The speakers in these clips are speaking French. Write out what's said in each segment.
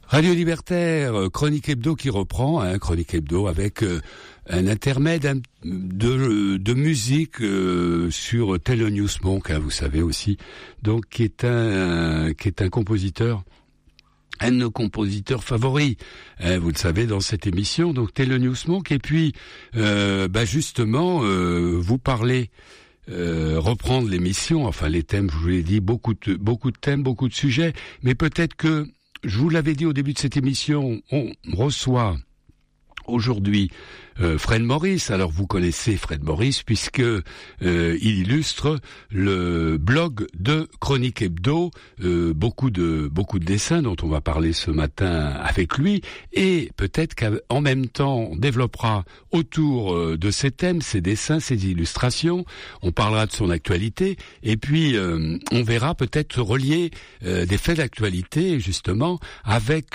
Radio Libertaire, Chronique Hebdo qui reprend, Chronique Hebdo avec un intermède de musique sur Thelonious Monk, vous savez aussi, donc qui est un compositeur, un de nos compositeurs favoris, vous le savez dans cette émission, donc Thelonious Monk, et puis justement vous parlez. Reprendre l'émission, enfin les thèmes, je vous l'ai dit, beaucoup de thèmes, beaucoup de sujets, mais peut-être que je vous l'avais dit au début de cette émission, on reçoit aujourd'hui Fred Maurice. Alors vous connaissez Fred Maurice puisque il illustre le blog de Chronique Hebdo, beaucoup de dessins dont on va parler ce matin avec lui, et peut-être qu'en même temps on développera autour de ces thèmes, ces dessins, ces illustrations. On parlera de son actualité et puis on verra peut-être relier des faits d'actualité justement avec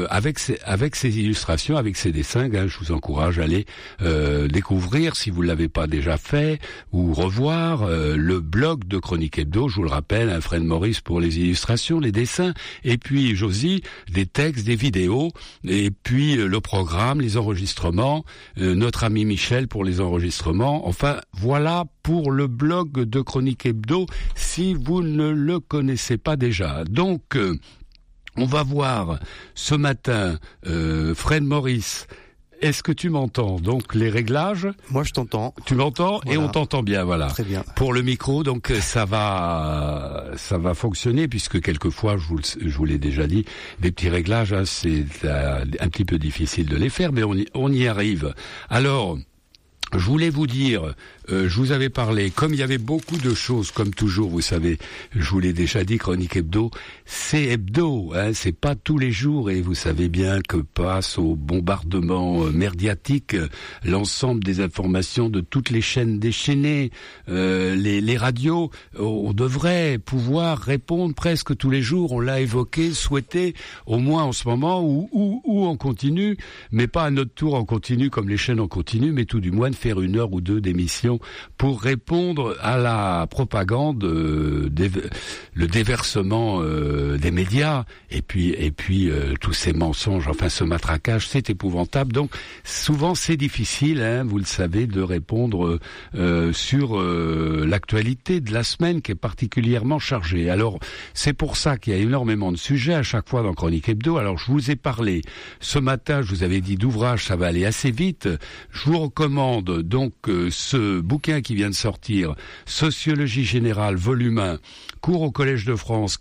ces illustrations, avec ces dessins. Je vous encourage à aller découvrir, si vous ne l'avez pas déjà fait, ou revoir le blog de Chronique Hebdo, je vous le rappelle, Fred Maurice pour les illustrations, les dessins, et puis Josie, des textes, des vidéos, et puis le programme, les enregistrements, notre ami Michel pour les enregistrements. Enfin, voilà pour le blog de Chronique Hebdo, si vous ne le connaissez pas déjà. Donc, on va voir ce matin Fred Maurice. Est-ce que tu m'entends? Donc les réglages. Moi je t'entends. Tu m'entends? Voilà. Et on t'entend bien, voilà. Très bien. Pour le micro, donc ça va fonctionner puisque quelquefois, je vous l'ai déjà dit, des petits réglages, c'est un petit peu difficile de les faire, mais on y arrive. Alors. Je voulais vous dire, je vous avais parlé, comme il y avait beaucoup de choses, comme toujours, vous savez, je vous l'ai déjà dit, Chronique Hebdo, c'est hebdo, c'est pas tous les jours, et vous savez bien que passe au bombardement médiatique l'ensemble des informations de toutes les chaînes déchaînées, les radios, on devrait pouvoir répondre presque tous les jours, on l'a évoqué, souhaité, au moins en ce moment, ou en continu, mais pas à notre tour en continu comme les chaînes en continu, mais tout du moins faire 1 heure ou 2 d'émission pour répondre à la propagande, le déversement des médias et puis tous ces mensonges, enfin ce matraquage, c'est épouvantable. Donc souvent c'est difficile, vous le savez, de répondre sur l'actualité de la semaine qui est particulièrement chargée. Alors c'est pour ça qu'il y a énormément de sujets à chaque fois dans Chronique Hebdo. Alors je vous ai parlé ce matin, je vous avais dit d'ouvrage, ça va aller assez vite. Je vous recommande donc ce bouquin qui vient de sortir, Sociologie générale, volume 1, cours au Collège de France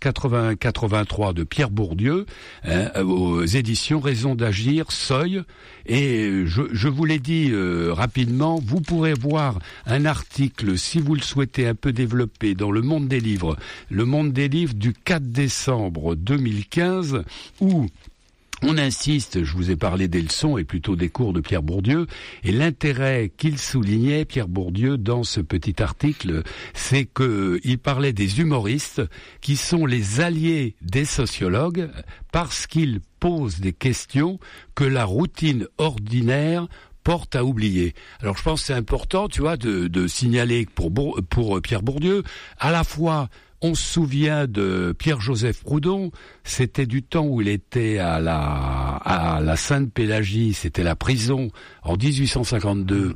81-83 de Pierre Bourdieu, aux éditions Raison d'agir, Seuil. Et je vous l'ai dit rapidement, vous pourrez voir un article, si vous le souhaitez un peu développé, dans Le Monde des Livres du 4 décembre 2015, où on insiste, je vous ai parlé des leçons et plutôt des cours de Pierre Bourdieu, et l'intérêt qu'il soulignait, Pierre Bourdieu, dans ce petit article, c'est qu'il parlait des humoristes qui sont les alliés des sociologues parce qu'ils posent des questions que la routine ordinaire porte à oublier. Alors je pense que c'est important, tu vois, de signaler pour Pierre Bourdieu, à la fois on se souvient de Pierre-Joseph Proudhon, c'était du temps où il était à la Sainte-Pélagie, c'était la prison en 1852,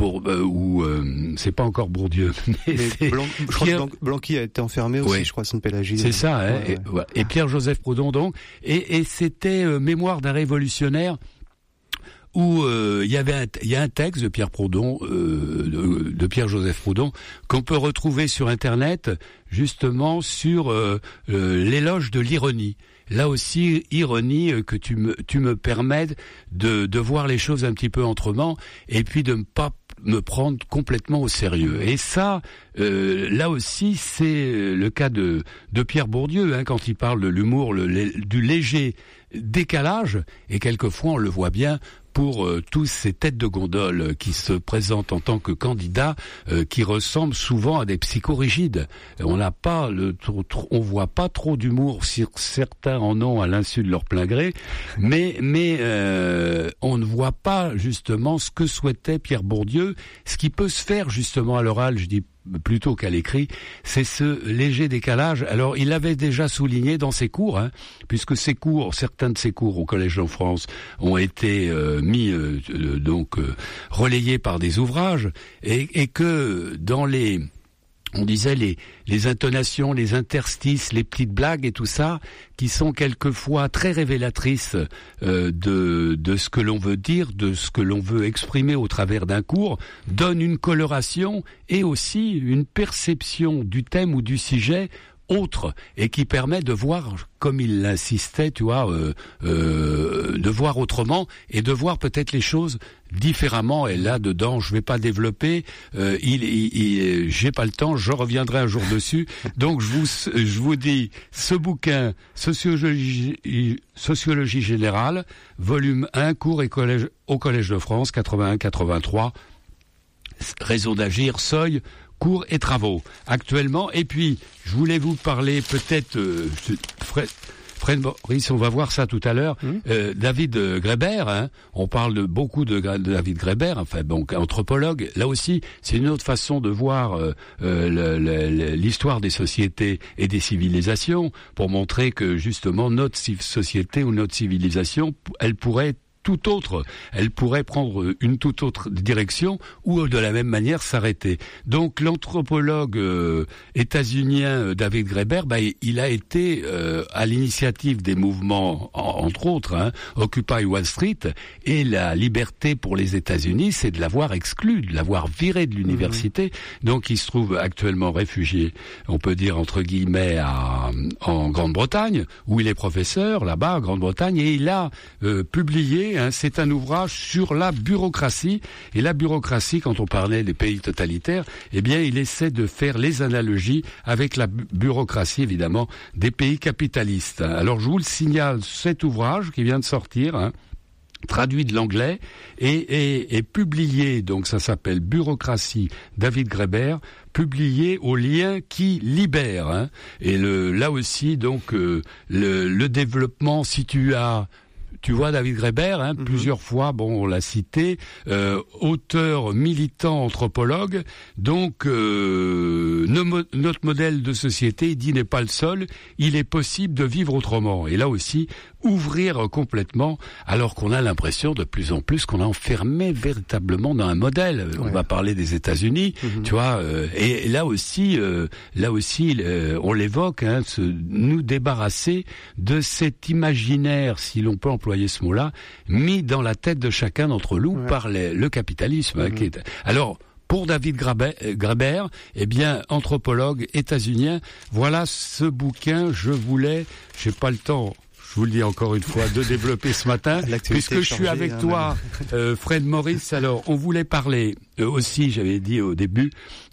où c'est pas encore Bourdieu. Mais je crois que Blanqui a été enfermé aussi, oui. Je crois, à Sainte-Pélagie. C'est ça, et Pierre-Joseph Proudhon donc, et c'était Mémoire d'un révolutionnaire, où il y a un texte de Pierre Proudhon, de Pierre-Joseph Proudhon, qu'on peut retrouver sur Internet, justement sur l'éloge de l'ironie. Là aussi, ironie, que tu me permettes de voir les choses un petit peu autrement, et puis de ne pas me prendre complètement au sérieux. Et ça, là aussi, c'est le cas de Pierre Bourdieu, quand il parle de l'humour, du léger décalage, et quelquefois on le voit bien pour tous ces têtes de gondole qui se présentent en tant que candidats, qui ressemblent souvent à des psychorigides. On voit pas trop d'humour, certains en ont à l'insu de leur plein gré, mais on ne voit pas justement ce que souhaitait Pierre Bourdieu, ce qui peut se faire justement à l'oral. Je dis plutôt qu'à l'écrit, c'est ce léger décalage. Alors, il l'avait déjà souligné dans ses cours, puisque certains de ses cours au Collège de France ont été relayés par des ouvrages, et que dans on disait les intonations, les interstices, les petites blagues et tout ça, qui sont quelquefois très révélatrices de ce que l'on veut dire, de ce que l'on veut exprimer au travers d'un cours, donnent une coloration et aussi une perception du thème ou du sujet autre, et qui permet de voir, comme il l'insistait, tu vois, de voir autrement et de voir peut-être les choses différemment. Et là dedans, je vais pas développer, j'ai pas le temps, je reviendrai un jour dessus. Donc je vous dis, ce bouquin Sociologie générale, volume 1, cours et collège au Collège de France, 81-83, Raison d'agir, seuil, cours et travaux actuellement. Et puis je voulais vous parler peut-être Fred Maurice, on va voir ça tout à l'heure. David Graeber, on parle beaucoup de David Graeber, enfin bon, anthropologue. Là aussi, c'est une autre façon de voir l'histoire des sociétés et des civilisations, pour montrer que justement notre société ou notre civilisation, elle pourrait être tout autre. Elle pourrait prendre une toute autre direction ou de la même manière s'arrêter. Donc l'anthropologue états-unien David Graeber, il a été à l'initiative des mouvements, entre autres, Occupy Wall Street, et la liberté pour les États-Unis, c'est de l'avoir exclu, de l'avoir viré de l'université. Donc il se trouve actuellement réfugié, on peut dire entre guillemets, en Grande-Bretagne, où il est professeur là-bas en Grande-Bretagne, et il a publié, c'est un ouvrage sur la bureaucratie. Et la bureaucratie, quand on parlait des pays totalitaires, eh bien, il essaie de faire les analogies avec la bureaucratie, évidemment, des pays capitalistes. Alors, je vous le signale, cet ouvrage qui vient de sortir, traduit de l'anglais et publié, donc ça s'appelle Bureaucratie, David Graeber, publié au Lien qui libère. Et là aussi, donc, le développement, si tu vois David Graeber, plusieurs fois, on l'a cité, auteur, militant, anthropologue. Donc notre modèle de société, il dit, n'est pas le seul. Il est possible de vivre autrement. Et là aussi, ouvrir complètement, alors qu'on a l'impression de plus en plus qu'on est enfermé véritablement dans un modèle. Ouais. On va parler des États-Unis, tu vois. Et là aussi, on l'évoque, nous débarrasser de cet imaginaire, si l'on peut employer ce mot-là, mis dans la tête de chacun d'entre nous par le capitalisme. Alors, pour David Graeber, anthropologue états-unien, voilà ce bouquin, j'ai pas le temps, je vous le dis encore une fois, de développer ce matin, puisque je suis avec toi, Fred Maurice. Alors, on voulait parler aussi, j'avais dit au début,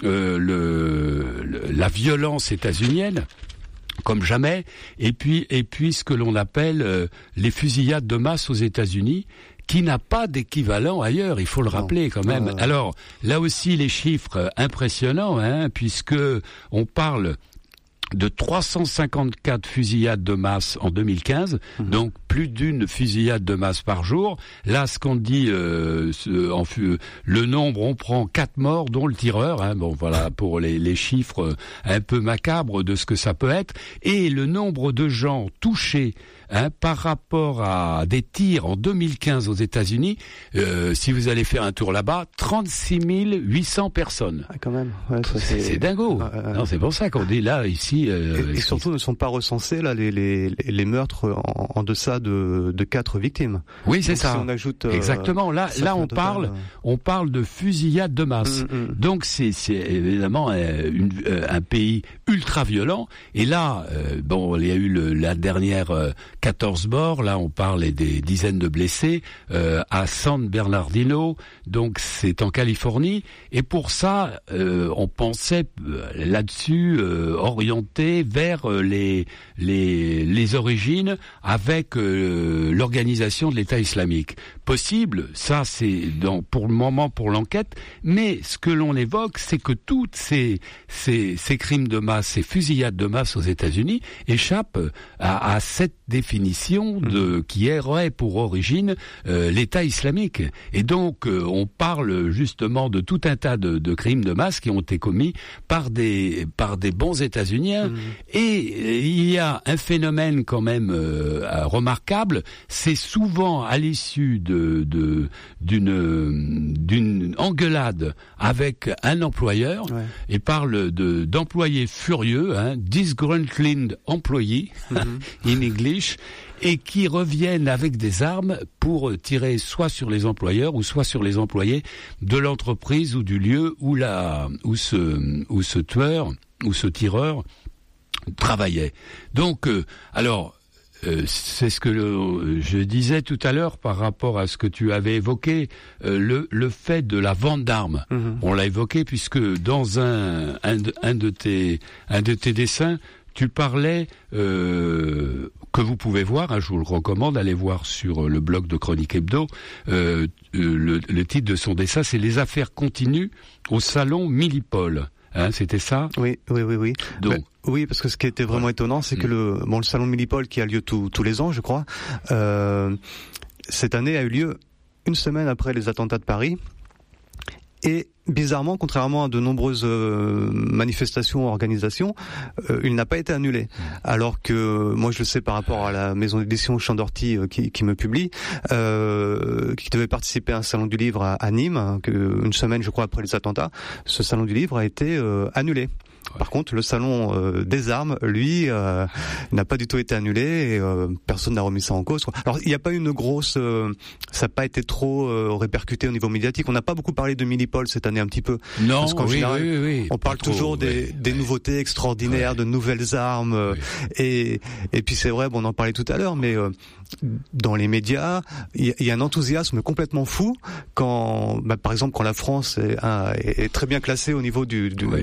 la violence états-unienne, comme jamais, et puis ce que l'on appelle les fusillades de masse aux États-Unis, qui n'a pas d'équivalent ailleurs, il faut le rappeler quand même. Alors, là aussi, les chiffres impressionnants, puisque on parle de 354 fusillades de masse en 2015, donc plus d'une fusillade de masse par jour. Là, ce qu'on dit, le nombre, on prend 4 morts, dont le tireur. Voilà pour les chiffres un peu macabres de ce que ça peut être. Et le nombre de gens touchés par rapport à des tirs en 2015 aux États-Unis, si vous allez faire un tour là-bas, 36 800 personnes. Ah, quand même. Ouais, c'est dingo. Non, c'est pour ça qu'on dit là, ici... et surtout ne sont pas recensés là les meurtres en deçà de 4 victimes. Oui, c'est ça. Si on ajoute, exactement. Là on parle de fusillade de masse. Donc c'est évidemment un pays ultra violent. Et là, il y a eu la dernière 14 morts. Là, on parle des dizaines de blessés à San Bernardino. Donc c'est en Californie. Et pour ça, on pensait là-dessus orienter vers les origines avec l'organisation de l'État islamique. Possible, ça c'est pour le moment pour l'enquête, mais ce que l'on évoque, c'est que toutes ces crimes de masse, ces fusillades de masse aux États-Unis échappent à cette définition qui aurait pour origine l'État islamique. Et donc on parle justement de tout un tas de crimes de masse qui ont été commis par des bons États-Uniens. Et il y a un phénomène quand même remarquable, c'est souvent à l'issue d'une engueulade avec un employeur, et parle d'employés furieux, disgruntled employee in English, et qui reviennent avec des armes pour tirer soit sur les employeurs ou soit sur les employés de l'entreprise ou du lieu où ce tueur ou ce tireur travaillait. Donc, c'est ce que je disais tout à l'heure par rapport à ce que tu avais évoqué, le fait de la vente d'armes. On l'a évoqué puisque dans un de tes dessins, tu parlais que vous pouvez voir, je vous le recommande, allez voir sur le blog de Chronique Hebdo. Le titre de son dessin, c'est Les affaires continuent au salon Millipol. C'était ça ? Oui. Donc, oui, parce que ce qui était vraiment étonnant, c'est que le salon Millipol qui a lieu tous les ans, je crois, cette année a eu lieu une semaine après les attentats de Paris. Et bizarrement, contrairement à de nombreuses manifestations ou organisations, il n'a pas été annulé. Alors que moi, je le sais par rapport à la maison d'édition Champ d'Orty qui me publie, qui devait participer à un salon du livre à Nîmes, une semaine, je crois, après les attentats. Ce salon du livre a été annulé. Par contre, le salon des armes, lui, n'a pas du tout été annulé et personne n'a remis ça en cause, quoi. Alors, il n'y a pas eu une grosse... ça n'a pas été trop répercuté au niveau médiatique. On n'a pas beaucoup parlé de Millipol cette année, un petit peu. Non, parce qu'en général, oui. On parle toujours des nouveautés extraordinaires, de nouvelles armes. Et puis c'est vrai, on en parlait tout à l'heure, mais dans les médias, il y a un enthousiasme complètement fou quand, par exemple, quand la France est très bien classée au niveau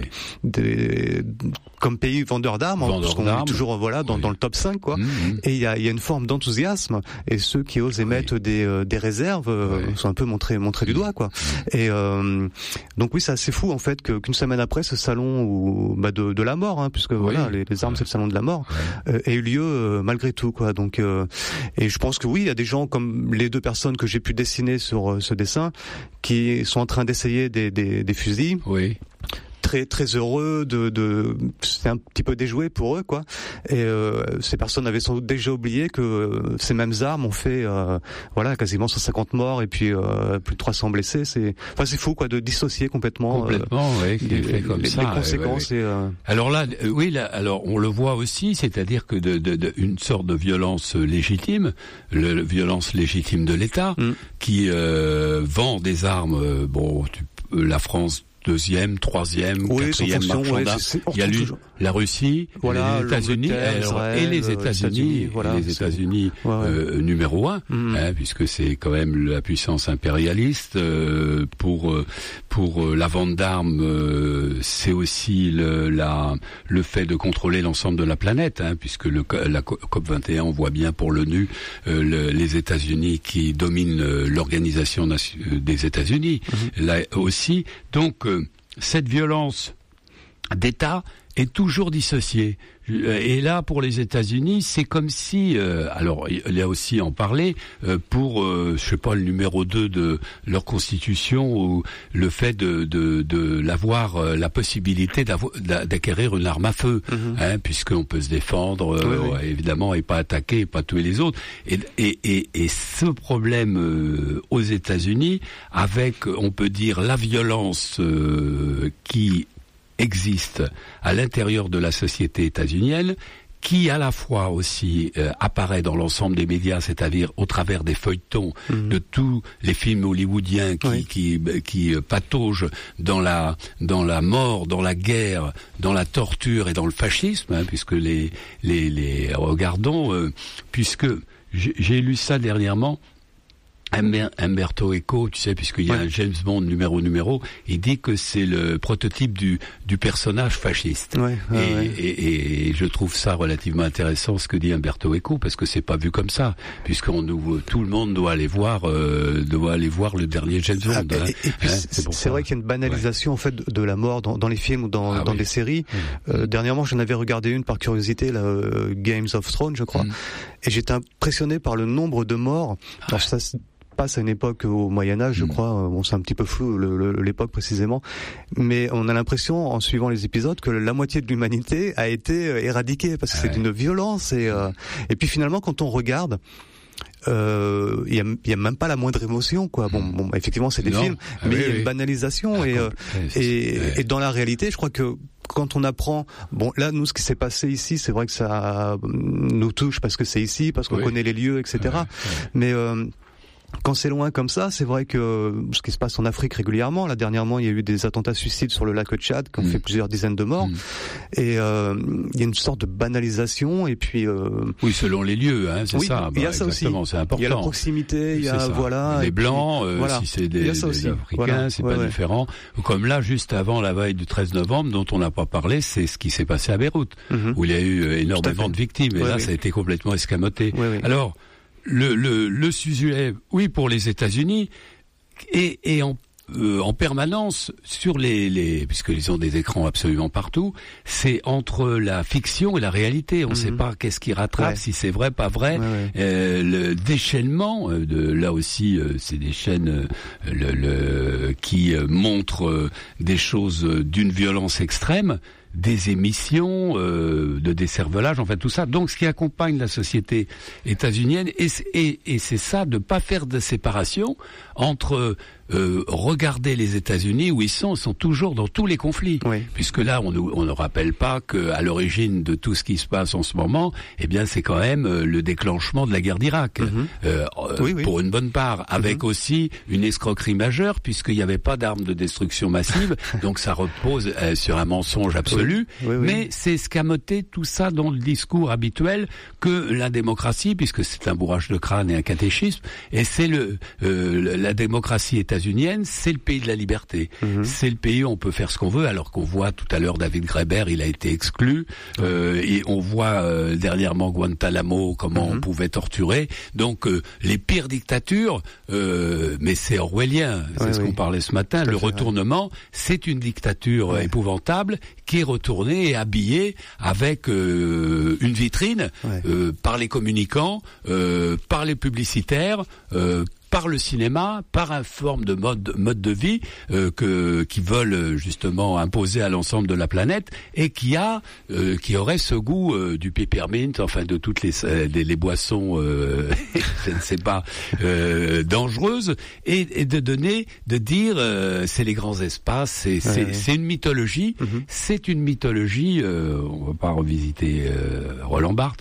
comme pays vendeur d'armes, parce qu'on est toujours dans le top 5, quoi. Et il y a une forme d'enthousiasme, et ceux qui osent émettre des réserves sont un peu montrés du doigt, quoi. Et donc oui, c'est assez fou en fait qu'une semaine après ce salon de la mort, puisque les armes c'est le salon de la mort, ait eu lieu malgré tout, quoi. Donc et je pense que oui, il y a des gens comme les deux personnes que j'ai pu dessiner sur ce dessin qui sont en train d'essayer des fusils. Oui. Très très heureux c'est un petit peu déjoué pour eux, quoi. Et ces personnes avaient sans doute déjà oublié que ces mêmes armes ont fait quasiment 150 morts et puis plus de 300 blessés. C'est fou, quoi, de dissocier complètement les conséquences. Et, alors là, alors on le voit aussi, c'est-à-dire que une sorte de violence légitime, violence légitime de l'État qui vend des armes. La France, deuxième, troisième, quatrième marchand d'armes. Il y a la Russie, les États-Unis, et les États-Unis numéro 1, puisque c'est quand même la puissance impérialiste. Pour la vente d'armes, c'est aussi le fait de contrôler l'ensemble de la planète, puisque la COP 21, on voit bien pour l'ONU, les États-Unis qui dominent l'organisation des États-Unis. Là aussi, donc cette violence d'État est toujours dissociée. Et là, pour les États-Unis, c'est comme si, alors il y a aussi en parler pour, le numéro 2 de leur constitution, ou le fait d'avoir la possibilité d'acquérir une arme à feu, puisqu'on peut se défendre, évidemment, et pas attaquer, et pas tuer les autres. Et ce problème aux États-Unis, avec, on peut dire, la violence qui existe à l'intérieur de la société états-unienne, qui à la fois aussi apparaît dans l'ensemble des médias, c'est-à-dire au travers des feuilletons de tous les films hollywoodiens qui pataugent dans la mort, dans la guerre, dans la torture et dans le fascisme, puisque les regardons, puisque j'ai lu ça dernièrement. Umberto Eco, tu sais, puisqu'il y a un James Bond numéro, il dit que c'est le prototype du personnage fasciste. Et je trouve ça relativement intéressant ce que dit Umberto Eco, parce que c'est pas vu comme ça, tout le monde doit aller voir le dernier James Bond. Et puis c'est vrai qu'il y a une banalisation en fait de la mort dans les films ou dans les séries. Dernièrement, j'en avais regardé une par curiosité, Games of Thrones, je crois, et j'étais impressionné par le nombre de morts. Alors ça passe à une époque au Moyen-Âge, je crois. Bon, c'est un petit peu flou l'époque précisément, mais on a l'impression, en suivant les épisodes, que la moitié de l'humanité a été éradiquée parce que c'est d'une violence et puis finalement, quand on regarde, il y a même pas la moindre émotion, quoi. Bon, effectivement, c'est des films, mais il y a une banalisation et dans la réalité, je crois que quand on apprend, là, nous, ce qui s'est passé ici, c'est vrai que ça nous touche parce que c'est ici, parce qu'on connaît les lieux, etc. Mais quand c'est loin comme ça, c'est vrai que ce qui se passe en Afrique régulièrement, là dernièrement il y a eu des attentats suicides sur le lac Tchad qui ont fait plusieurs dizaines de morts, et il y a une sorte de banalisation, et puis oui, selon les lieux, c'est ça. Il y a ça aussi. C'est important. Il y a la proximité, il y a les blancs, si c'est des Africains, c'est pas différent. Comme là, juste avant la veille du 13 novembre, dont on n'a pas parlé, c'est ce qui s'est passé à Beyrouth, où il y a eu énormément de victimes, et là ça a été complètement escamoté. Alors le sujet, pour les États-Unis, et en permanence sur puisqu'ils ont des écrans absolument partout, c'est entre la fiction et la réalité. On ne sait pas qu'est-ce qui rattrape, si c'est vrai, pas vrai. Le déchaînement là aussi, c'est des chaînes qui montrent des choses d'une violence extrême, des émissions de décervelage, enfin tout ça. Donc ce qui accompagne la société états-unienne, et c'est ça, de pas faire de séparation entre regarder les États-Unis où ils sont toujours dans tous les conflits, puisque là on ne rappelle pas que à l'origine de tout ce qui se passe en ce moment, c'est quand même le déclenchement de la guerre d'Irak, pour une bonne part, avec aussi une escroquerie majeure, puisqu'il n'y avait pas d'armes de destruction massive, donc ça repose sur un mensonge absolu, mais c'est escamoté tout ça dans le discours habituel que la démocratie, puisque c'est un bourrage de crâne et un catéchisme, et c'est la démocratie états-unienne, c'est le pays de la liberté. C'est le pays où on peut faire ce qu'on veut, alors qu'on voit tout à l'heure David Graeber, il a été exclu, et on voit dernièrement Guantanamo, comment on pouvait torturer. Donc les pires dictatures, mais c'est orwellien, c'est ce qu'on parlait ce matin, le retournement, c'est une dictature épouvantable qui est retournée et habillée avec une vitrine par les communicants, par les publicitaires, par le cinéma, par une forme de mode de vie qui veulent justement imposer à l'ensemble de la planète, et qui aurait ce goût du peppermint, enfin de toutes les boissons, je ne sais pas, dangereuses, et de dire c'est les grands espaces, c'est une mythologie, c'est une mythologie, on va pas revisiter Roland Barthes,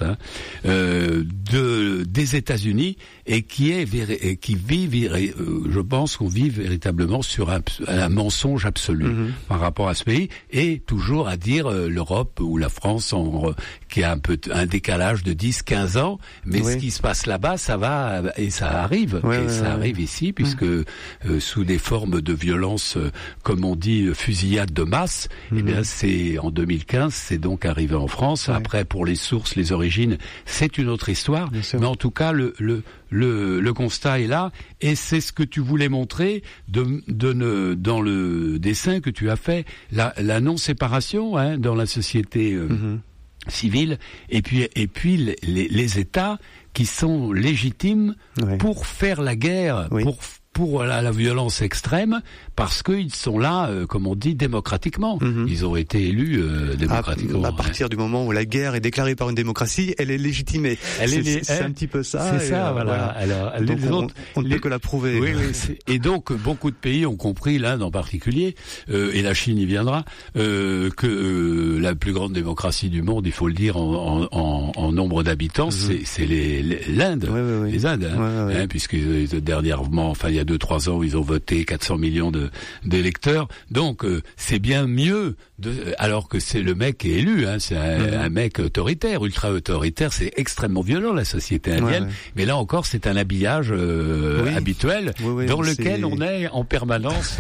des États-Unis, et qui vit, je pense qu'on vit véritablement sur un mensonge absolu par rapport à ce pays, et toujours à dire l'Europe ou la France qui a un décalage de 10-15 ans, mais ce qui se passe là-bas, ça va et ça arrive, arrive ici, puisque sous des formes de violence, comme on dit, fusillade de masse, c'est en 2015, c'est donc arrivé en France. Après, pour les sources, les origines, c'est une autre histoire, mais en tout cas le constat est là, et c'est ce que tu voulais montrer dans le dessin que tu as fait, la non-séparation dans la société civile, et puis les États qui sont légitimes pour faire la guerre, pour la violence extrême, parce qu'ils sont là, comme on dit, démocratiquement. Ils ont été élus démocratiquement. À partir du moment où la guerre est déclarée par une démocratie, elle est légitimée. C'est un petit peu ça. C'est ça, voilà. Alors, donc on ne peut que la prouver. Et donc, beaucoup de pays ont compris, l'Inde en particulier, et la Chine y viendra, que la plus grande démocratie du monde, il faut le dire, en nombre d'habitants, c'est l'Inde, les Indes, puisque dernièrement, il y a y a 2-3 ans, ils ont voté 400 millions d'électeurs. Donc, c'est bien mieux, alors que c'est le mec qui est élu, hein, c'est un mec autoritaire, ultra autoritaire, c'est extrêmement violent, la société indienne. Mais là encore, c'est un habillage habituel, dans lequel on est en permanence.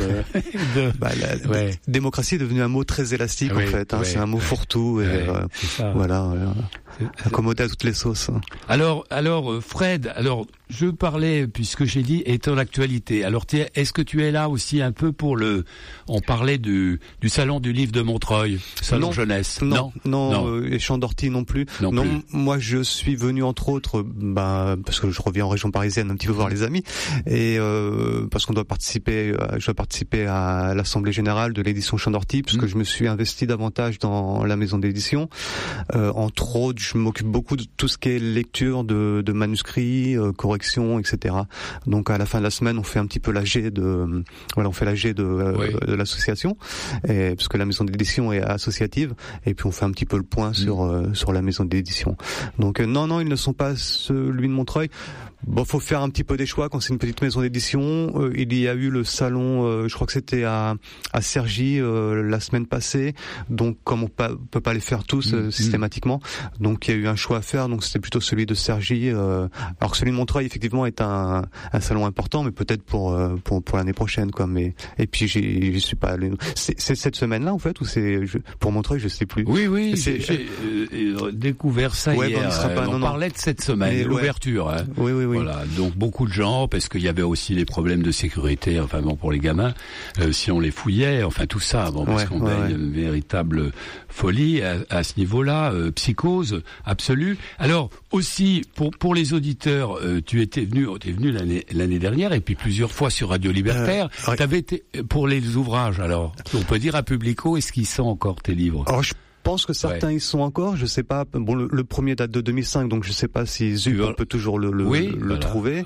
La démocratie est devenue un mot très élastique, en fait. Hein, c'est un mot fourre-tout. Voilà. Accommodé à toutes les sauces. Alors, Fred, je parlais, puisque j'ai dit, est en actualité. Alors, est-ce que tu es là aussi un peu pour on parlait du salon du livre de Montreuil, salon jeunesse. Non. Et Chandorty non plus. Non, moi je suis venu entre autres, parce que je reviens en région parisienne un petit peu voir les amis, et parce qu'on doit participer, je dois participer à l'assemblée générale de l'édition Chandorty, parce que je me suis investi davantage dans la maison d'édition. Entre autres, je m'occupe beaucoup de tout ce qui est lecture de manuscrits, correction, etc. Donc à la fin de la semaine, on fait un petit peu l'AG de l'association, parce que la maison d'édition est associative, et puis on fait un petit peu le point sur la maison d'édition. Donc non, ils ne sont pas celui de Montreuil. Faut faire un petit peu des choix quand c'est une petite maison d'édition. Il y a eu le salon, je crois que c'était à Cergy la semaine passée. Donc comme on peut pas les faire tous systématiquement, donc il y a eu un choix à faire. Donc c'était plutôt celui de Cergy. Alors que celui de Montreuil effectivement est un salon important, mais peut-être pour l'année prochaine, quoi. Mais et puis j'y suis pas allé. C'est cette semaine-là en fait, ou pour Montreuil, je sais plus. Oui, j'ai découvert ça hier. On parlait de cette semaine, l'ouverture. Hein. Oui. Voilà, donc beaucoup de gens, parce qu'il y avait aussi les problèmes de sécurité, pour les gamins, si on les fouillait, tout ça, parce qu'on a une véritable folie à ce niveau-là, psychose absolue. Alors aussi pour les auditeurs, tu étais venu l'année dernière, et puis plusieurs fois sur Radio Libertaire. T'avais été pour les ouvrages. Alors, on peut dire à Publico, est-ce qu'ils sont encore tes livres? Je pense que certains y sont encore, je sais pas. Bon, le premier date de 2005, donc je sais pas si on peut toujours le trouver.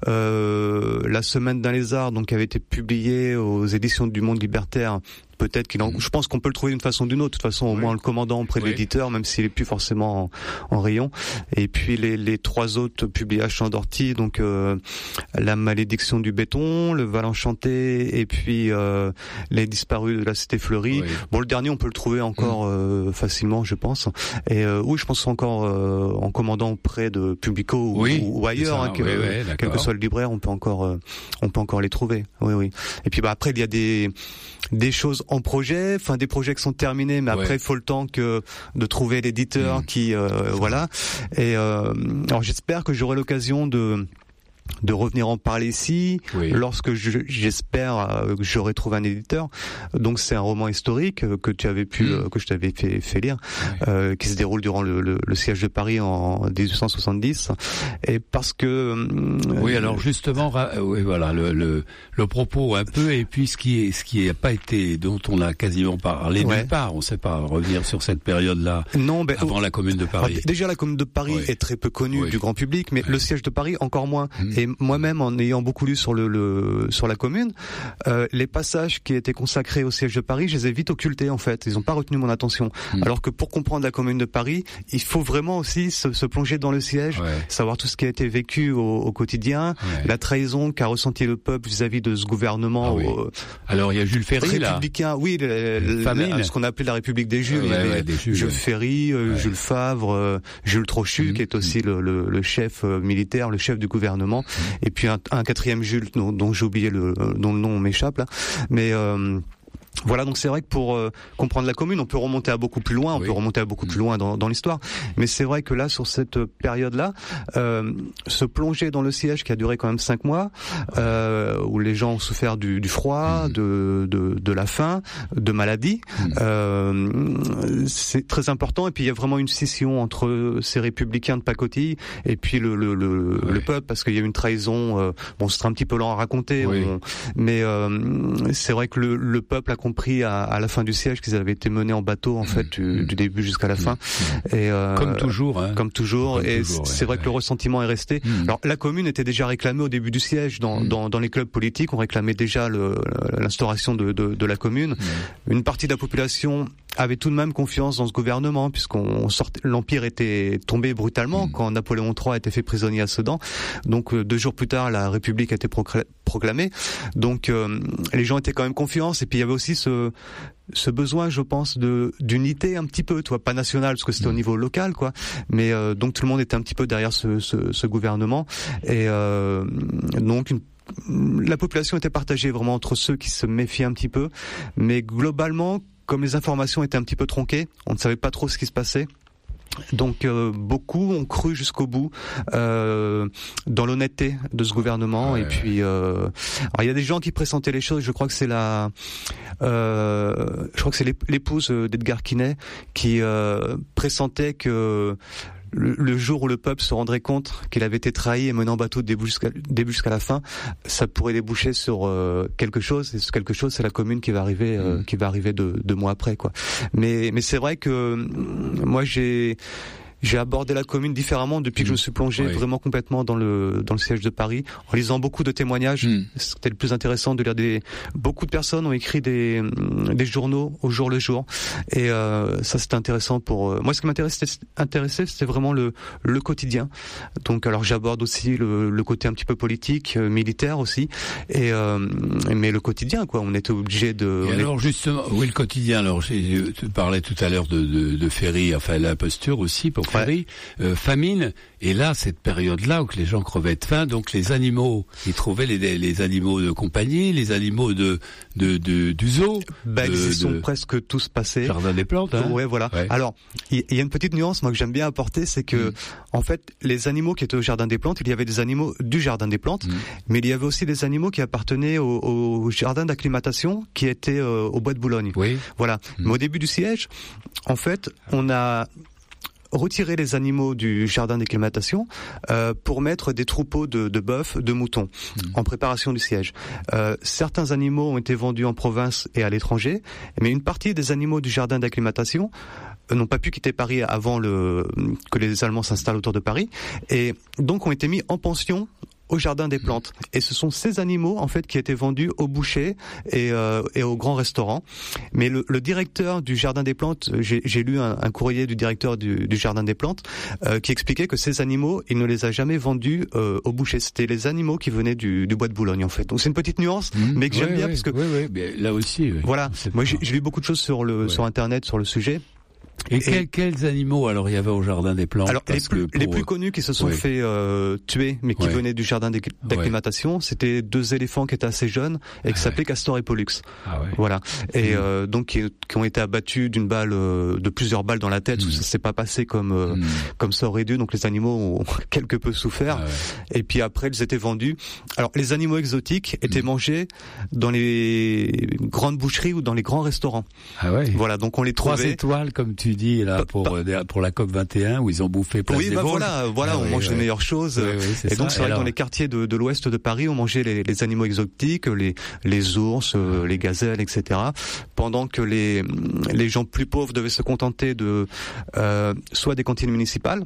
La Semaine d'un lézard, donc qui avait été publié aux éditions du Monde Libertaire. Peut-être je pense qu'on peut le trouver d'une façon ou d'une autre. De toute façon, au moins en le commandant auprès de l'éditeur, même s'il est plus forcément en rayon. Et puis les trois autres publiés à Chandorty, donc La Malédiction du béton, Le Val enchanté, et puis Les Disparus de la Cité fleurie. Bon, le dernier, on peut le trouver encore facilement, je pense. Et je pense encore en commandant auprès de Publico ou ailleurs, quel que soit le libraire, on peut encore les trouver. Oui. Et puis après, il y a des choses en projet, des projets qui sont terminés, mais après il faut le temps de trouver l'éditeur qui voilà. Et alors j'espère que j'aurai l'occasion de revenir en parler ici lorsque j'espère que j'aurai trouvé un éditeur. Donc c'est un roman historique que tu avais que je t'avais fait lire, qui se déroule durant le siège de Paris en 1870. Et parce que alors justement le propos un peu, et puis ce qui a pas été, dont on a quasiment parlé nulle part, on sait pas revenir sur cette période-là. Non, avant la Commune de Paris. Déjà la Commune de Paris est très peu connue du grand public, mais le siège de Paris encore moins. Et moi-même, en ayant beaucoup lu sur la Commune, les passages qui étaient consacrés au siège de Paris, je les ai vite occultés en fait. Ils n'ont pas retenu mon attention. Alors que pour comprendre la Commune de Paris, il faut vraiment aussi se plonger dans le siège, savoir tout ce qui a été vécu au quotidien, la trahison qu'a ressenti le peuple vis-à-vis de ce gouvernement. Alors il y a Jules Ferry républicain, ce qu'on appelait la République des Jules. Jules Ferry, Jules Favre, Jules Trochu, qui est aussi le chef militaire, le chef du gouvernement. Et puis un quatrième Jules dont j'ai oublié dont le nom m'échappe là, mais voilà, donc c'est vrai que pour comprendre la Commune, on peut remonter à beaucoup plus loin, dans l'histoire. Mais c'est vrai que là, sur cette période-là, se plonger dans le siège qui a duré quand même 5 mois, où les gens ont souffert du froid, de la faim, de maladies, c'est très important. Et puis il y a vraiment une scission entre ces républicains de pacotille et puis le peuple, parce qu'il y a une trahison. Ce sera un petit peu lent à raconter, mais c'est vrai que le peuple a compris à la fin du siège qu'ils avaient été menés en bateau en fait du début jusqu'à la fin. Et comme toujours. Hein. Comme toujours. C'est vrai que le ressentiment est resté. Alors la commune était déjà réclamée au début du siège dans les clubs politiques. On réclamait déjà l'instauration de la commune. Une partie de la population avait tout de même confiance dans ce gouvernement, l'Empire était tombé brutalement quand Napoléon III a été fait prisonnier à Sedan. Donc 2 jours plus tard, la République a été proclamée. Donc les gens étaient quand même confiants. Et puis il y avait aussi ce besoin, je pense, d'unité un petit peu, pas nationale parce que c'était au niveau local, quoi. Mais donc tout le monde était un petit peu derrière ce gouvernement. Et donc la population était partagée vraiment entre ceux qui se méfiaient un petit peu, mais globalement, comme les informations étaient un petit peu tronquées, on ne savait pas trop ce qui se passait. Donc beaucoup ont cru jusqu'au bout dans l'honnêteté de ce gouvernement. Et puis alors il y a des gens qui pressentaient les choses. Je crois que c'est l'épouse d'Edgar Quinet qui pressentait que le jour où le peuple se rendrait compte qu'il avait été trahi et mené en bateau début jusqu'à la fin, ça pourrait déboucher sur quelque chose. Et ce quelque chose, c'est la commune qui va arriver, deux mois après, quoi. Mais c'est vrai que moi j'ai abordé la commune différemment depuis que je me suis plongé vraiment complètement dans le siège de Paris, en lisant beaucoup de témoignages. C'était le plus intéressant de lire beaucoup de personnes ont écrit des journaux au jour le jour. Et ça c'était intéressant pour moi. Ce qui m'intéressait, c'était vraiment le quotidien. Donc alors j'aborde aussi le côté un petit peu politique, militaire aussi. Mais le quotidien, quoi. On était obligé de. Alors justement, le quotidien. Alors tu parlais tout à l'heure de Ferry, enfin la posture aussi pour Ferry, famine, et là cette période-là où les gens crevaient de faim, donc les animaux, ils trouvaient les animaux de compagnie, les animaux du zoo. Ils sont presque tous passés. Jardin des plantes. Hein. Ouais, voilà. Ouais. Alors il y a une petite nuance moi que j'aime bien apporter, c'est que en fait les animaux qui étaient au jardin des plantes, il y avait des animaux du jardin des plantes, mais il y avait aussi des animaux qui appartenaient au jardin d'acclimatation qui était au bois de Boulogne. Oui. Voilà. Mais au début du siège, en fait, on a retirer les animaux du jardin d'acclimatation pour mettre des troupeaux de bœufs, de moutons en préparation du siège. Certains animaux ont été vendus en province et à l'étranger, mais une partie des animaux du jardin d'acclimatation n'ont pas pu quitter Paris avant que les Allemands s'installent autour de Paris, et donc ont été mis en pension au jardin des plantes. Et ce sont ces animaux en fait qui étaient vendus aux bouchers et aux grands restaurants. Mais le directeur du jardin des plantes, j'ai lu un courrier du directeur du jardin des plantes qui expliquait que ces animaux, il ne les a jamais vendus aux bouchers. C'était les animaux qui venaient du bois de Boulogne en fait. Donc c'est une petite nuance, mais que j'aime bien parce que mais là aussi. Voilà. Moi j'ai lu beaucoup de choses sur internet sur le sujet. Et quels animaux alors il y avait au jardin des plantes? Alors les plus connus qui se sont fait tuer, mais qui venaient du jardin d'acclimatation, c'était 2 éléphants qui étaient assez jeunes et qui s'appelaient Castor et Pollux. Voilà. Et donc qui ont été abattus d'une balle, de plusieurs balles dans la tête. Ça s'est pas passé comme ça aurait dû. Donc les animaux ont quelque peu souffert. Et puis après ils étaient vendus. Alors les animaux exotiques étaient mangés dans les grandes boucheries ou dans les grands restaurants. Voilà. Donc on les trouvait. 3 étoiles comme tu dis là pour la COP 21 où ils ont bouffé plein de Vosges. Voilà, on mange les meilleures choses. Et donc c'est vrai que dans les quartiers de l'ouest de Paris, on mangeait les animaux exotiques, les ours, les gazelles, etc. Pendant que les gens plus pauvres devaient se contenter de soit des cantines municipales.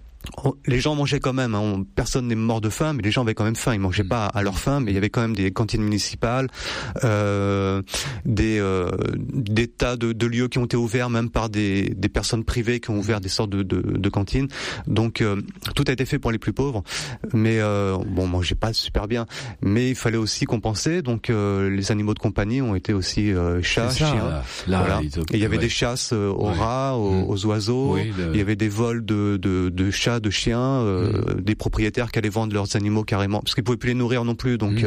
Les gens mangeaient quand même, personne n'est mort de faim, mais les gens avaient quand même faim. Ils mangeaient pas à leur faim, mais il y avait quand même des cantines municipales, des tas de lieux qui ont été ouverts même par des personnes privées qui ont ouvert des sortes de cantines. Donc tout a été fait pour les plus pauvres, mais on mangeait pas super bien. Mais il fallait aussi compenser. Donc les animaux de compagnie ont été aussi chats, chiens. Voilà. Et il y avait des chasses aux rats, aux oiseaux. Il y avait des vols de chats, de chiens, des propriétaires qui allaient vendre leurs animaux carrément parce qu'ils pouvaient plus les nourrir non plus. Donc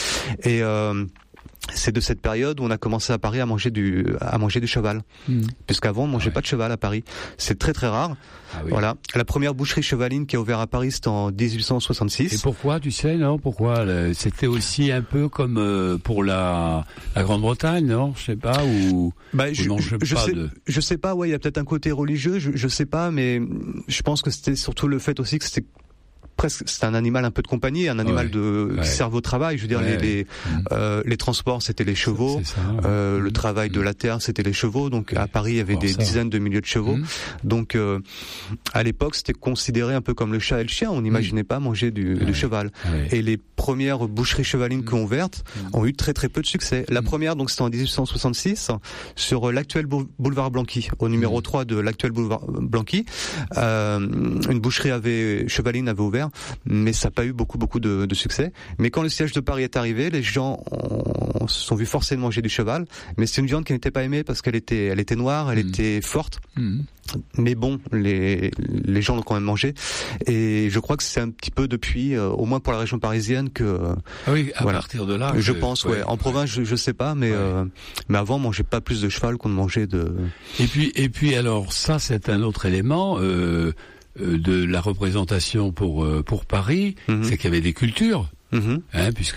c'est de cette période où on a commencé à Paris à manger du cheval, puisqu'avant on mangeait pas de cheval à Paris. C'est très très rare. Voilà. La première boucherie chevaline qui a ouvert à Paris, c'était en 1866. Et pourquoi, tu sais, non? Pourquoi? C'était aussi un peu comme pour la Grande-Bretagne, non? Je sais pas, ou je sais pas, il y a peut-être un côté religieux, je sais pas, mais je pense que c'était surtout le fait aussi que c'était presque, c'est un animal un peu de compagnie, un animal qui servait au travail. Je veux dire, les transports, c'était les chevaux. C'est ça, le travail de la terre, c'était les chevaux. Donc à Paris, il y avait des dizaines de milliers de chevaux. Donc à l'époque, c'était considéré un peu comme le chat et le chien. On n'imaginait pas manger du cheval. Et les premières boucheries chevalines qui ont ouvertes ont eu très très peu de succès. La première, donc c'était en 1866, sur l'actuel boulevard Blanqui, au numéro 3 de l'actuel boulevard Blanqui. Une boucherie chevaline avait ouvert, mais ça n'a pas eu beaucoup de succès. Mais quand le siège de Paris est arrivé, les gens se sont vus forcés de manger du cheval, mais c'est une viande qui n'était pas aimée parce qu'elle était noire, elle était forte. Mais bon, les gens l'ont quand même mangé, et je crois que c'est un petit peu depuis, au moins pour la région parisienne, que partir de là, je pense. En province, je sais pas, mais avant, on mangeait pas plus de cheval qu'on ne mangeait de. Et puis alors ça, c'est un autre élément de la représentation pour Paris, c'est qu'il y avait des cultures. Puisque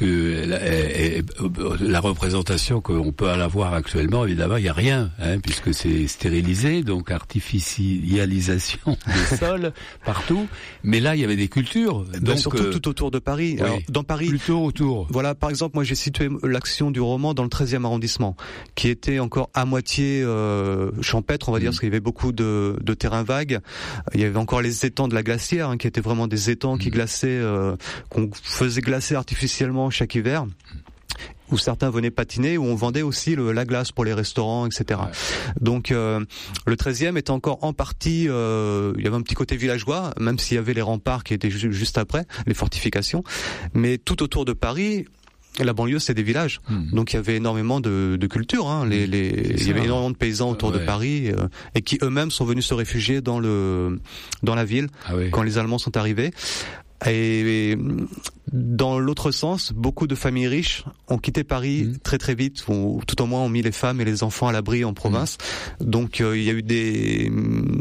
la représentation qu'on peut avoir actuellement, évidemment, il n'y a rien, puisque c'est stérilisé, donc artificialisation des sols partout. Mais là, il y avait des cultures. Donc, surtout tout autour de Paris. Oui, alors, dans Paris, plutôt autour. Voilà, par exemple, moi j'ai situé l'action du roman dans le 13e arrondissement, qui était encore à moitié champêtre, on va dire, parce qu'il y avait beaucoup de terrains vagues. Il y avait encore les étangs de la glacière, qui étaient vraiment des étangs qui glaçaient, qu'on faisait glacer artificiellement chaque hiver, où certains venaient patiner, où on vendait aussi la glace pour les restaurants, etc. Donc le 13e était encore en partie, il y avait un petit côté villageois, même s'il y avait les remparts qui étaient juste après, les fortifications, mais tout autour de Paris, la banlieue, c'est des villages. Donc il y avait énormément de culture. Il y avait énormément de paysans autour de Paris et qui eux-mêmes sont venus se réfugier dans la ville quand les Allemands sont arrivés. Et dans l'autre sens, beaucoup de familles riches ont quitté Paris très très vite, ou tout au moins ont mis les femmes et les enfants à l'abri en province. Donc il y a eu des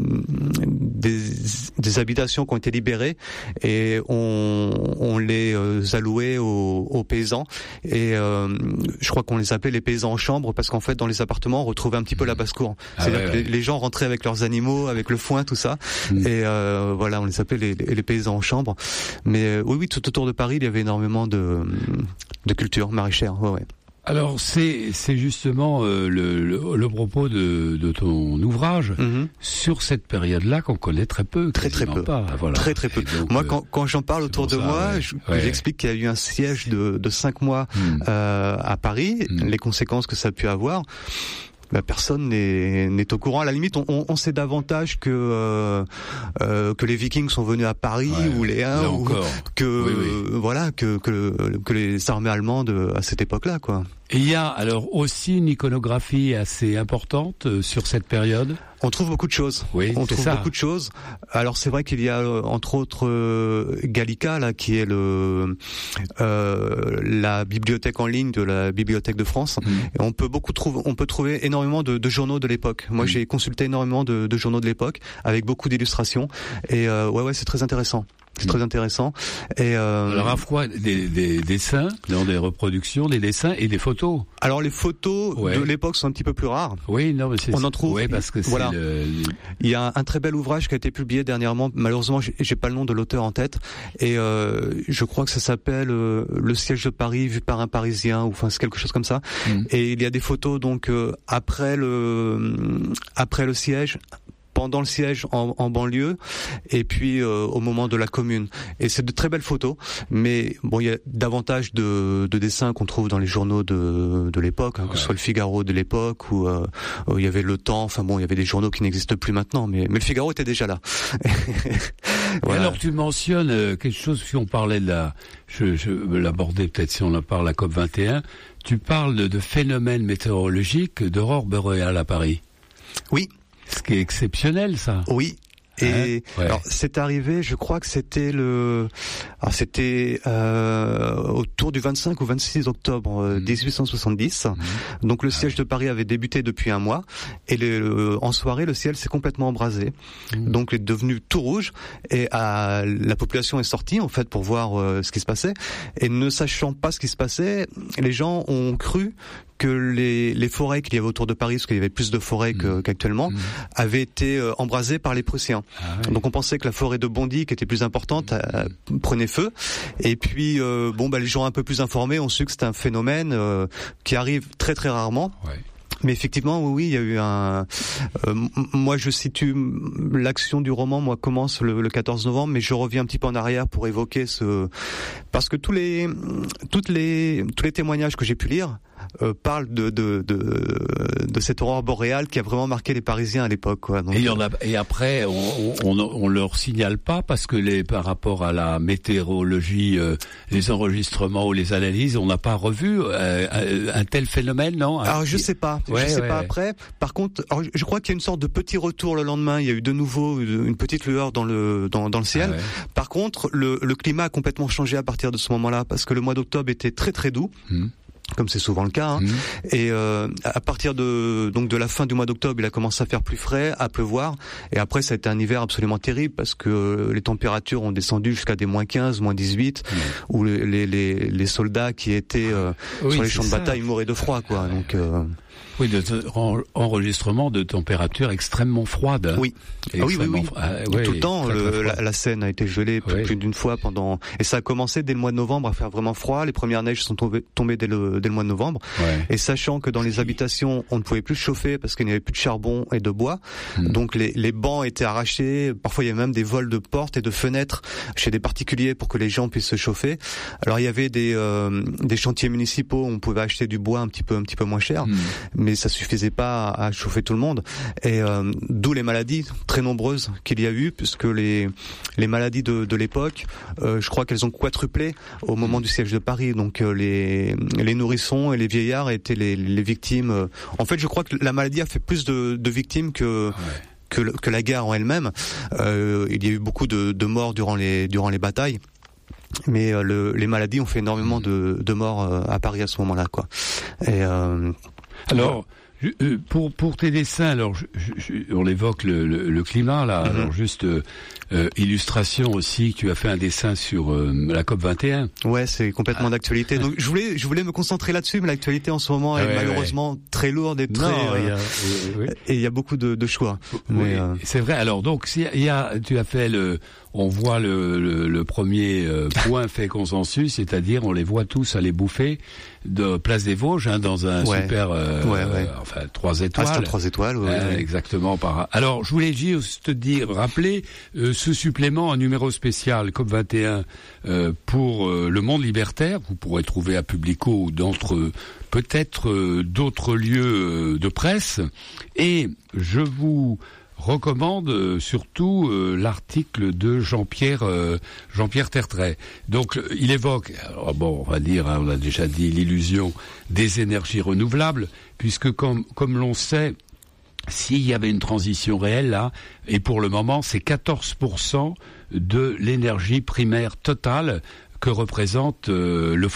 habitations qui ont été libérées et on les allouait aux paysans. Et je crois qu'on les appelait les paysans en chambre, parce qu'en fait dans les appartements on retrouvait un petit peu la basse-cour. C'est-à-dire que les gens rentraient avec leurs animaux, avec le foin, tout ça. Et on les appelait les paysans en chambre. Mais oui, tout autour de Paris, il y avait énormément de culture maraîchère. Alors c'est justement le propos de ton ouvrage sur cette période-là qu'on connaît très peu. Très peu. Très peu. Donc, moi, quand j'en parle autour de moi, j'explique qu'il y a eu un siège de 5 mois à Paris, les conséquences que ça a pu avoir. Personne n'est au courant. À la limite, on sait davantage que les Vikings sont venus à Paris ou les Huns, ou que les armées allemandes à cette époque-là, quoi. Et il y a alors aussi une iconographie assez importante sur cette période. On trouve beaucoup de choses. Beaucoup de choses. Alors c'est vrai qu'il y a entre autres Gallica là, qui est la bibliothèque en ligne de la Bibliothèque de France. Et on peut trouver énormément de journaux de l'époque. Moi j'ai consulté énormément de journaux de l'époque avec beaucoup d'illustrations. Et c'est très intéressant. C'est très intéressant. Et alors à fois des dessins, des reproductions, des dessins et des photos. Alors les photos de l'époque sont un petit peu plus rares. Oui, non, mais on en trouve. Oui, parce que il y a un très bel ouvrage qui a été publié dernièrement. Malheureusement, j'ai pas le nom de l'auteur en tête. Et je crois que ça s'appelle Le siège de Paris vu par un Parisien, ou enfin c'est quelque chose comme ça. Et il y a des photos donc après le siège, pendant le siège en banlieue, et puis au moment de la Commune. Et c'est de très belles photos, mais bon, il y a davantage de dessins qu'on trouve dans les journaux de l'époque, que ce soit le Figaro de l'époque, ou il y avait Le Temps. Enfin bon, il y avait des journaux qui n'existent plus maintenant, mais le Figaro était déjà là. Alors tu mentionnes quelque chose, si on parlait je vais l'aborder peut-être si on en parle à COP21, tu parles de phénomènes météorologiques d'aurore boréale à Paris. Oui. Ce qui est exceptionnel, ça. Oui. Et alors c'est arrivé, je crois que c'était autour du 25 ou 26 octobre 1870. Donc le siège de Paris avait débuté depuis un mois, et en soirée le ciel s'est complètement embrasé. Donc il est devenu tout rouge, et la population est sortie en fait pour voir ce qui se passait, et ne sachant pas ce qui se passait, les gens ont cru que les forêts qu'il y avait autour de Paris, parce qu'il y avait plus de forêts qu'actuellement, avaient été embrasées par les Prussiens. Donc on pensait que la forêt de Bondy, qui était plus importante, prenait feu. Et puis les gens un peu plus informés ont su que c'était un phénomène qui arrive très très rarement. Ouais. Mais effectivement, oui, il y a eu moi, je situe l'action du roman. Moi, commence le 14 novembre, mais je reviens un petit peu en arrière pour évoquer parce que tous les témoignages que j'ai pu lire parlent de cette aurore boréale qui a vraiment marqué les Parisiens à l'époque, quoi. Donc, et après, on leur signale pas parce que par rapport à la météorologie, les enregistrements ou les analyses, on n'a pas revu un tel phénomène, non? Alors je sais pas. Après. Par contre, je crois qu'il y a une sorte de petit retour le lendemain. Il y a eu de nouveau une petite lueur dans le ciel. Par contre, le climat a complètement changé à partir de ce moment-là, parce que le mois d'octobre était très très doux. Comme c'est souvent le cas, et à partir de la fin du mois d'octobre, il a commencé à faire plus frais, à pleuvoir, et après ça a été un hiver absolument terrible parce que les températures ont descendu jusqu'à des -15, -18, où les soldats qui étaient sur les champs de bataille mouraient de froid, quoi. Donc oui, enregistrement de température extrêmement froide. Oui. Oui. Tout le temps, la Seine a été gelée plus d'une fois et ça a commencé dès le mois de novembre à faire vraiment froid. Les premières neiges sont tombées dès le mois de novembre. Et sachant que dans les habitations, on ne pouvait plus chauffer parce qu'il n'y avait plus de charbon et de bois. Donc les bancs étaient arrachés. Parfois, il y avait même des vols de portes et de fenêtres chez des particuliers pour que les gens puissent se chauffer. Alors, il y avait des chantiers municipaux où on pouvait acheter du bois un petit peu moins cher. Mais ça suffisait pas à chauffer tout le monde, et d'où les maladies très nombreuses qu'il y a eu, puisque les maladies de l'époque, je crois qu'elles ont quadruplé au moment du siège de Paris. Donc les nourrissons et les vieillards étaient les victimes. En fait, je crois que la maladie a fait plus de victimes que la guerre en elle-même. Il y a eu beaucoup de morts durant les batailles. Mais les maladies ont fait énormément de morts à Paris à ce moment-là, quoi. Et alors, pour tes dessins, alors on évoque le climat là. Alors juste illustration aussi. Tu as fait un dessin sur la COP 21. Ouais, c'est complètement d'actualité. Donc je voulais me concentrer là-dessus, mais l'actualité en ce moment est malheureusement très lourde et très. Et il y a beaucoup de choix. Oui, c'est vrai. Alors donc tu as fait on voit le premier point fait consensus, c'est-à-dire on les voit tous aller bouffer de Place des Vosges, dans un super, 3 étoiles. C'est 3 étoiles, exactement. Alors, je voulais juste rappeler ce supplément, un numéro spécial COP 21 pour le monde libertaire. Vous pourrez trouver à Publico ou peut-être d'autres lieux de presse. Et je vous recommande surtout l'article de Jean-Pierre Tertrais. Donc il évoque, on va dire, on a déjà dit l'illusion des énergies renouvelables, puisque comme l'on sait, s'il y avait une transition réelle là, et pour le moment c'est 14% de l'énergie primaire totale que représente le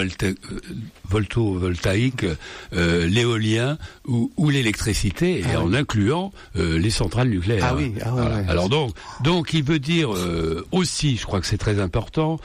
photovoltaïque, l'éolien ou l'électricité, et en incluant les centrales nucléaires. Alors donc il veut dire aussi, je crois que c'est très important,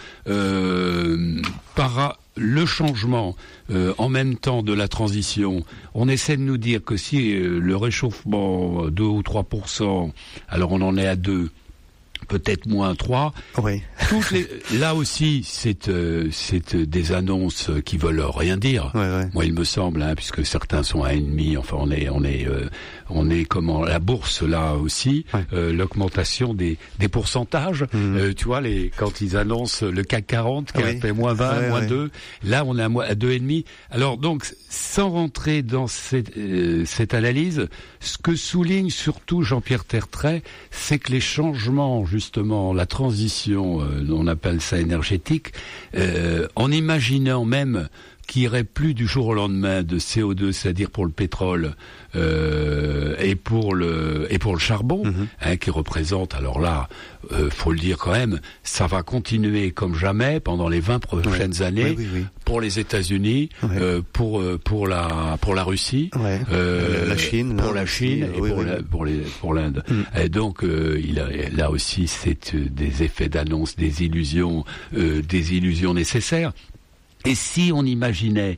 par le changement en même temps de la transition, on essaie de nous dire que si le réchauffement 2 ou 3%, alors on en est à 2, peut-être moins 3. Oui. Là aussi, c'est des annonces qui veulent rien dire. Moi, il me semble, puisque certains sont à 1,5. Enfin, on est comme la bourse là aussi. L'augmentation des pourcentages. Tu vois, quand ils annoncent le CAC 40 qui a fait moins 20, moins 2, là on est à 2,5. Alors donc, sans rentrer dans cette analyse, ce que souligne surtout Jean-Pierre Tertrais, c'est que les changements, justement, la transition, on appelle ça énergétique, en imaginant même qu'il n'y aurait plus du jour au lendemain de CO2, c'est-à-dire pour le pétrole et pour le charbon, qui représente, alors là, faut le dire quand même, ça va continuer comme jamais pendant les 20 prochaines années pour les États-Unis, pour la Russie, la Chine, pour la Chine et pour l'Inde. Et donc là aussi c'est des effets d'annonce, des illusions nécessaires. Et si on imaginait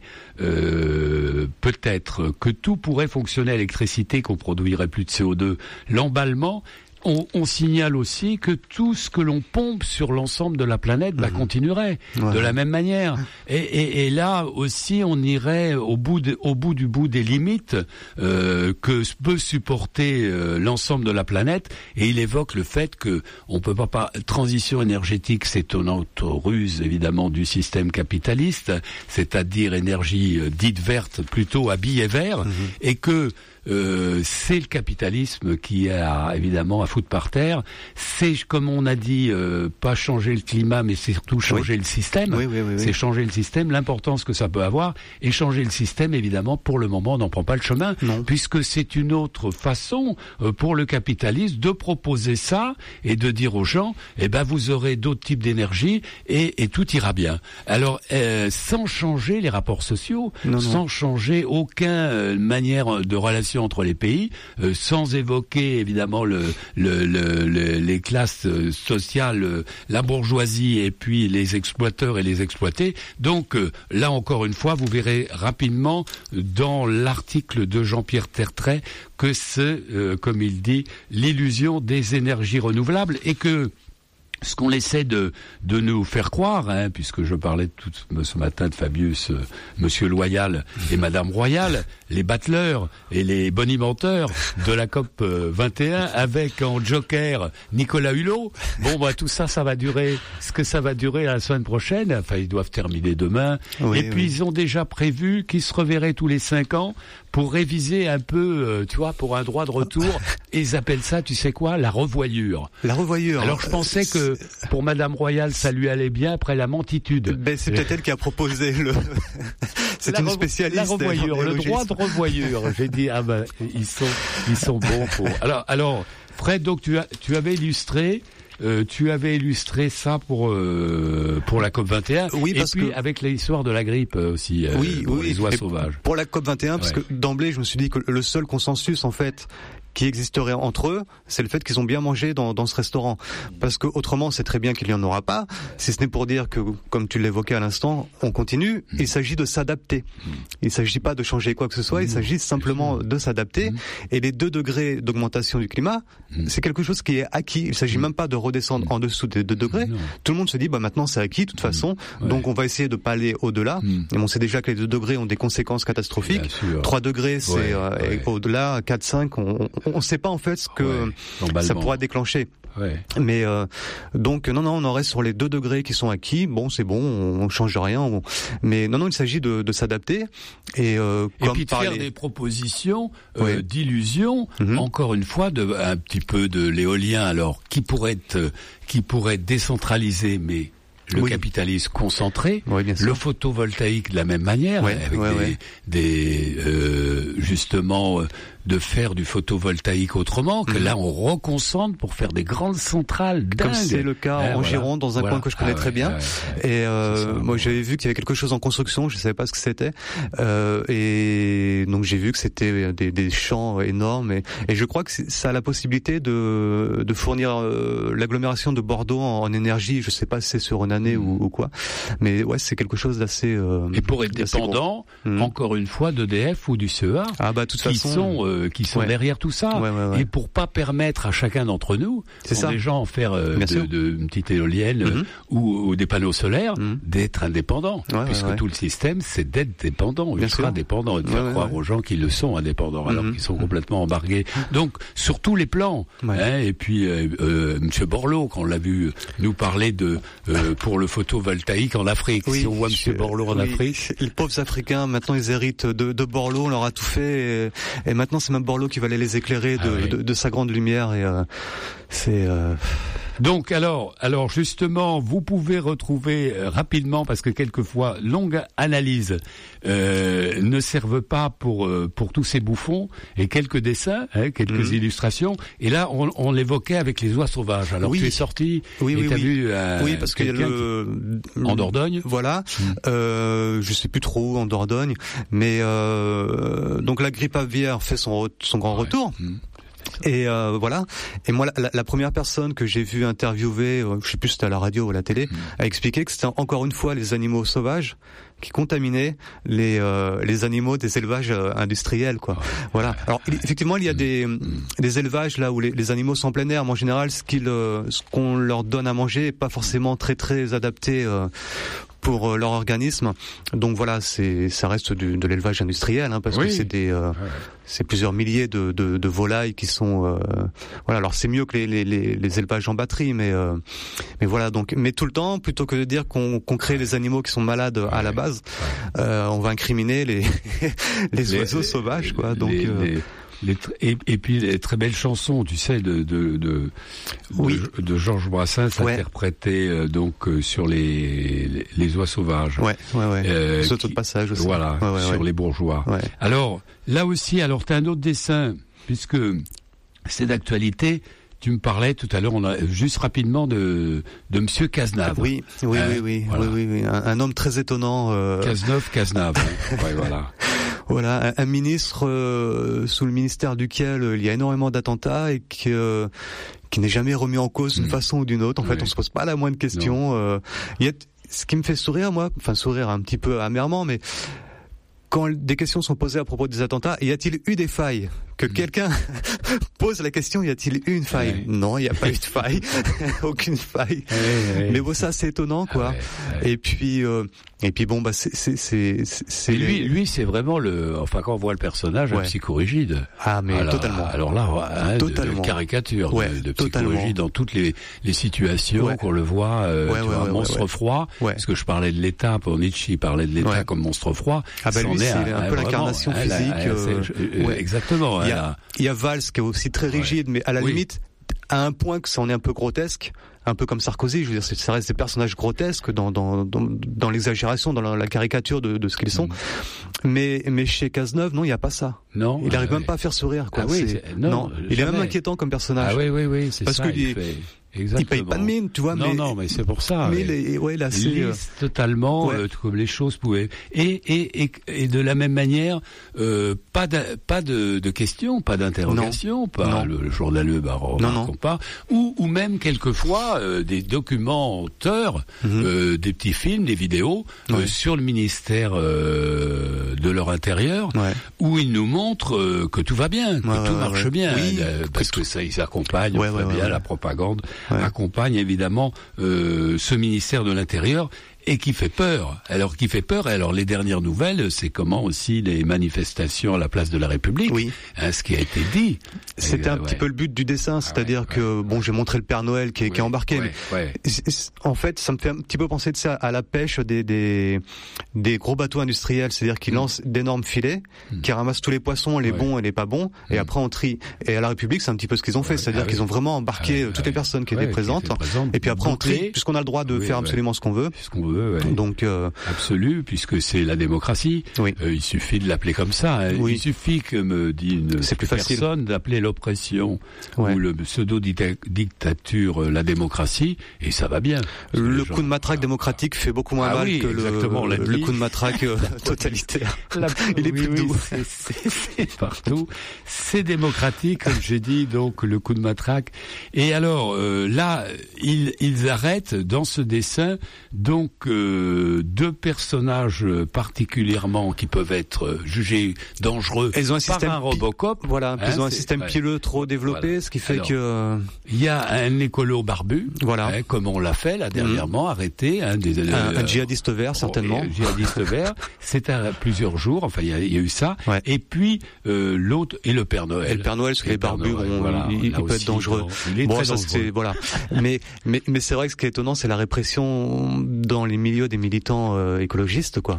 peut-être que tout pourrait fonctionner à l'électricité, qu'on produirait plus de CO2, l'emballement, on signale aussi que tout ce que l'on pompe sur l'ensemble de la planète continuerait de la même manière. Et là aussi, on irait au bout du bout des limites que peut supporter l'ensemble de la planète. Et il évoque le fait que on peut pas transition énergétique, c'est une autre ruse évidemment du système capitaliste, c'est-à-dire énergie dite verte plutôt à billet vert, et que c'est le capitalisme qui a évidemment à foutre par terre. C'est, comme on a dit, pas changer le climat, mais c'est surtout changer le système. Oui. C'est changer le système, l'importance que ça peut avoir. Et changer le système, évidemment, pour le moment, on n'en prend pas le chemin, puisque c'est une autre façon pour le capitaliste de proposer ça et de dire aux gens, vous aurez d'autres types d'énergie et tout ira bien. Alors, sans changer les rapports sociaux, sans changer aucune manière de relation entre les pays, sans évoquer évidemment les classes sociales, la bourgeoisie et puis les exploiteurs et les exploités. Donc là encore une fois, vous verrez rapidement dans l'article de Jean-Pierre Tertrais que c'est, comme il dit, l'illusion des énergies renouvelables, et que ce qu'on essaie de nous faire croire, puisque je parlais ce matin de Fabius, Monsieur Loyal et Madame Royal, les battleurs et les bonimenteurs de la COP 21, avec en joker Nicolas Hulot. Tout ça va durer. Ce que ça va durer la semaine prochaine, enfin ils doivent terminer demain. Et puis ils ont déjà prévu qu'ils se reverraient tous les 5 ans pour réviser un peu, pour un droit de retour. Et ils appellent ça, tu sais quoi, la revoyure. La revoyure. Alors je pensais que pour Madame Royal, ça lui allait bien après la mentitude. C'est peut-être elle qui a proposé le... C'est une spécialiste. La revoyure, le droit de revoyure. J'ai dit, ils sont bons pour... Alors, Fred, donc tu avais illustré ça pour la COP 21. Oui, et puis avec l'histoire de la grippe aussi, pour les oies sauvages. Pour la COP 21, parce que d'emblée, je me suis dit que le seul consensus, en fait, qui existerait entre eux, c'est le fait qu'ils ont bien mangé dans ce restaurant. Parce que autrement, c'est très bien qu'il n'y en aura pas, si ce n'est pour dire que, comme tu l'évoquais à l'instant, on continue. Il s'agit de s'adapter. Il ne s'agit pas de changer quoi que ce soit, il s'agit simplement de s'adapter. Et les 2 degrés d'augmentation du climat, c'est quelque chose qui est acquis. Il ne s'agit même pas de redescendre en dessous des 2 degrés. Tout le monde se dit, maintenant c'est acquis de toute façon, donc on va essayer de pas aller au-delà. Et on sait déjà que les 2 degrés ont des conséquences catastrophiques. 3 degrés, c'est au-delà, 4, 5, on ne sait pas en fait ce que ça pourra déclencher. Mais donc non, on en reste sur les 2 degrés qui sont acquis. C'est bon, on change rien. Mais non, il s'agit de s'adapter et puis de faire des propositions d'illusion. Encore une fois, un petit peu de l'éolien, alors qui pourrait être décentralisé, mais le capitalisme concentré, le photovoltaïque de la même manière, avec justement de faire du photovoltaïque autrement, que là on reconcentre pour faire des grandes centrales dingues. Comme c'est le cas en Gironde, dans un coin que je connais très bien. Et moi j'avais vu qu'il y avait quelque chose en construction, je ne savais pas ce que c'était. Et donc j'ai vu que c'était des champs énormes. Et je crois que ça a la possibilité de fournir l'agglomération de Bordeaux en énergie. Je ne sais pas si c'est sur une année ou quoi. Mais c'est quelque chose d'assez... et pour être dépendant, encore une fois, d'EDF ou du CEA, de toute façon, qui sont derrière tout ça, et pour pas permettre à chacun d'entre nous, des gens faire une petite éolienne ou des panneaux solaires, d'être indépendants, puisque tout le système c'est d'être dépendant, ultra dépendant, et de faire croire aux gens qu'ils le sont indépendants alors qu'ils sont complètement embargués. Donc sur tous les plans. Et puis Monsieur Borloo, quand on l'a vu nous parler pour le photovoltaïque en Afrique. Si on voit Monsieur Borloo en Afrique, les pauvres Africains maintenant ils héritent de Borloo, on leur a tout fait et maintenant c'est même Borloo qui va aller les éclairer de sa grande lumière et c'est... Donc alors justement, vous pouvez retrouver rapidement, parce que quelquefois longues analyses ne servent pas pour tous ces bouffons, et quelques dessins, quelques illustrations. Et là, on l'évoquait avec les oies sauvages. Alors tu es sorti, et t'as vu parce qu'il y a en Dordogne. Voilà, je sais plus trop où en Dordogne, mais donc la grippe aviaire fait son grand retour. Et voilà. Et moi, la première personne que j'ai vue interviewer, je sais plus si c'était à la radio ou à la télé, a expliqué que c'était encore une fois les animaux sauvages qui contaminaient les animaux des élevages industriels, quoi. Voilà. Alors effectivement, il y a des élevages là où les animaux sont en plein air. Mais en général, ce qu'on leur donne à manger est pas forcément très très adapté pour leur organisme. Donc voilà, ça reste de l'élevage industriel, hein, parce que c'est plusieurs milliers de volailles qui sont voilà. Alors c'est mieux que les élevages en batterie, mais voilà. Donc, mais tout le temps, plutôt que de dire qu'on crée des animaux qui sont malades à la base, on va incriminer les oiseaux sauvages, quoi. Donc et puis les très belles chansons, tu sais, de Georges Brassens interprétées sur les oies sauvages. Les autos de passage aussi. Voilà, sur les bourgeois. Ouais. Alors là aussi, t'as un autre dessin, puisque c'est d'actualité. Tu me parlais tout à l'heure, juste rapidement de Monsieur Cazenave. Oui. Un homme très étonnant. Cazenave. Ouais, voilà. Voilà, un ministre sous le ministère duquel il y a énormément d'attentats et qui n'est jamais remis en cause d'une façon ou d'une autre. En fait, on se pose pas la moindre question. Ce qui me fait sourire, moi, enfin sourire un petit peu amèrement, mais quand des questions sont posées à propos des attentats, y a-t-il eu des failles? Que quelqu'un pose la question, y a-t-il eu une faille? Non, il n'y a pas eu de faille. Aucune faille. Mais bon, ça, c'est étonnant, quoi. Et puis bon, bah, c'est lui, c'est vraiment quand on voit le personnage, un psychorigide. Ah, mais totalement. Alors là, totalement. De caricature, de psychorigide dans toutes les situations qu'on le voit, un monstre froid. Parce que je parlais de l'État, pour Nietzsche, il parlait de l'État comme monstre froid. Ah, bah, lui, c'est un peu l'incarnation physique. Exactement. Il y a Valls qui est aussi très rigide, mais à la limite, à un point que ça en est un peu grotesque, un peu comme Sarkozy. Je veux dire, ça reste des personnages grotesques dans l'exagération, dans la caricature de ce qu'ils sont. Mais chez Cazeneuve, non, il n'y a pas ça. Non. Il n'arrive même pas à faire sourire, quoi. Non. Il est même inquiétant comme personnage. Ah oui, c'est parce ça. Il paye pas de mine, tu vois. Non, mais c'est pour ça. Mais là, c'est lisse totalement comme les choses pouvaient. Et de la même manière, pas de questions, pas d'interrogations, pas le journaleux, remarquons pas, ou même quelquefois des documenteurs, des petits films, des vidéos sur le ministère de leur intérieur, où ils nous montrent que tout va bien, que tout marche bien, parce que ça, ils accompagnent bien la propagande. Accompagne évidemment ce ministère de l'Intérieur et qui fait peur. Alors les dernières nouvelles, c'est comment aussi les manifestations à la place de la République, ce qui a été dit. C'était un petit peu le but du dessin, c'est-à-dire que j'ai montré le Père Noël qui est embarqué, mais en fait, ça me fait un petit peu penser de ça à la pêche des gros bateaux industriels, c'est-à-dire qu'ils lancent d'énormes filets, qui ramassent tous les poissons, les bons et les pas bons, et après on trie. Et à la République, c'est un petit peu ce qu'ils ont fait, c'est-à-dire qu'ils ont vraiment embarqué toutes les personnes qui étaient présentes, et puis après on trie, puisqu'on a le droit de faire absolument ce qu'on veut. Donc absolu, puisque c'est la démocratie. Il suffit de l'appeler comme ça. Il suffit que me dit une personne d'appeler l'oppression ou le pseudo-dictature la démocratie, et ça va bien. Le coup de matraque démocratique fait beaucoup moins mal que le coup de matraque totalitaire. Il est plus doux. C'est partout. C'est démocratique, comme j'ai dit, donc le coup de matraque. Et alors là, ils arrêtent dans ce dessin donc deux personnages particulièrement qui peuvent être jugés dangereux par un Robocop. Voilà, ils ont un système pileux trop développé, ce qui fait que il y a un écolo barbu, comme on l'a fait là dernièrement, arrêté, un djihadiste vert certainement. Un djihadiste vert, c'est à plusieurs jours. Enfin, il y a eu ça. Et puis l'autre et le Père Noël. Et le Père Noël, parce que les barbus, il peut être dangereux. Il est très dangereux. Voilà. Mais c'est vrai que ce qui est étonnant, c'est la répression dans les milieux des militants écologistes, quoi.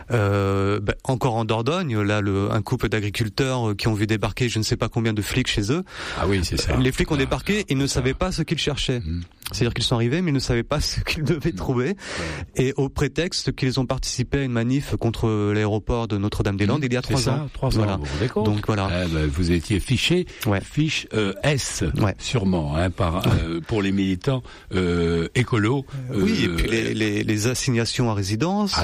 Encore en Dordogne, là, un couple d'agriculteurs qui ont vu débarquer je ne sais pas combien de flics chez eux. Ah oui, c'est ça. Les flics ont débarqué, ils ne savaient pas ce qu'ils cherchaient. C'est-à-dire qu'ils sont arrivés, mais ils ne savaient pas ce qu'ils devaient trouver. Et au prétexte qu'ils ont participé à une manif contre l'aéroport de Notre-Dame-des-Landes il y a 3 ans. 3 ans. D'accord. Donc voilà. Vous étiez fiché, fiche S, sûrement, pour les militants écolos. Oui, et puis les assignations à résidence,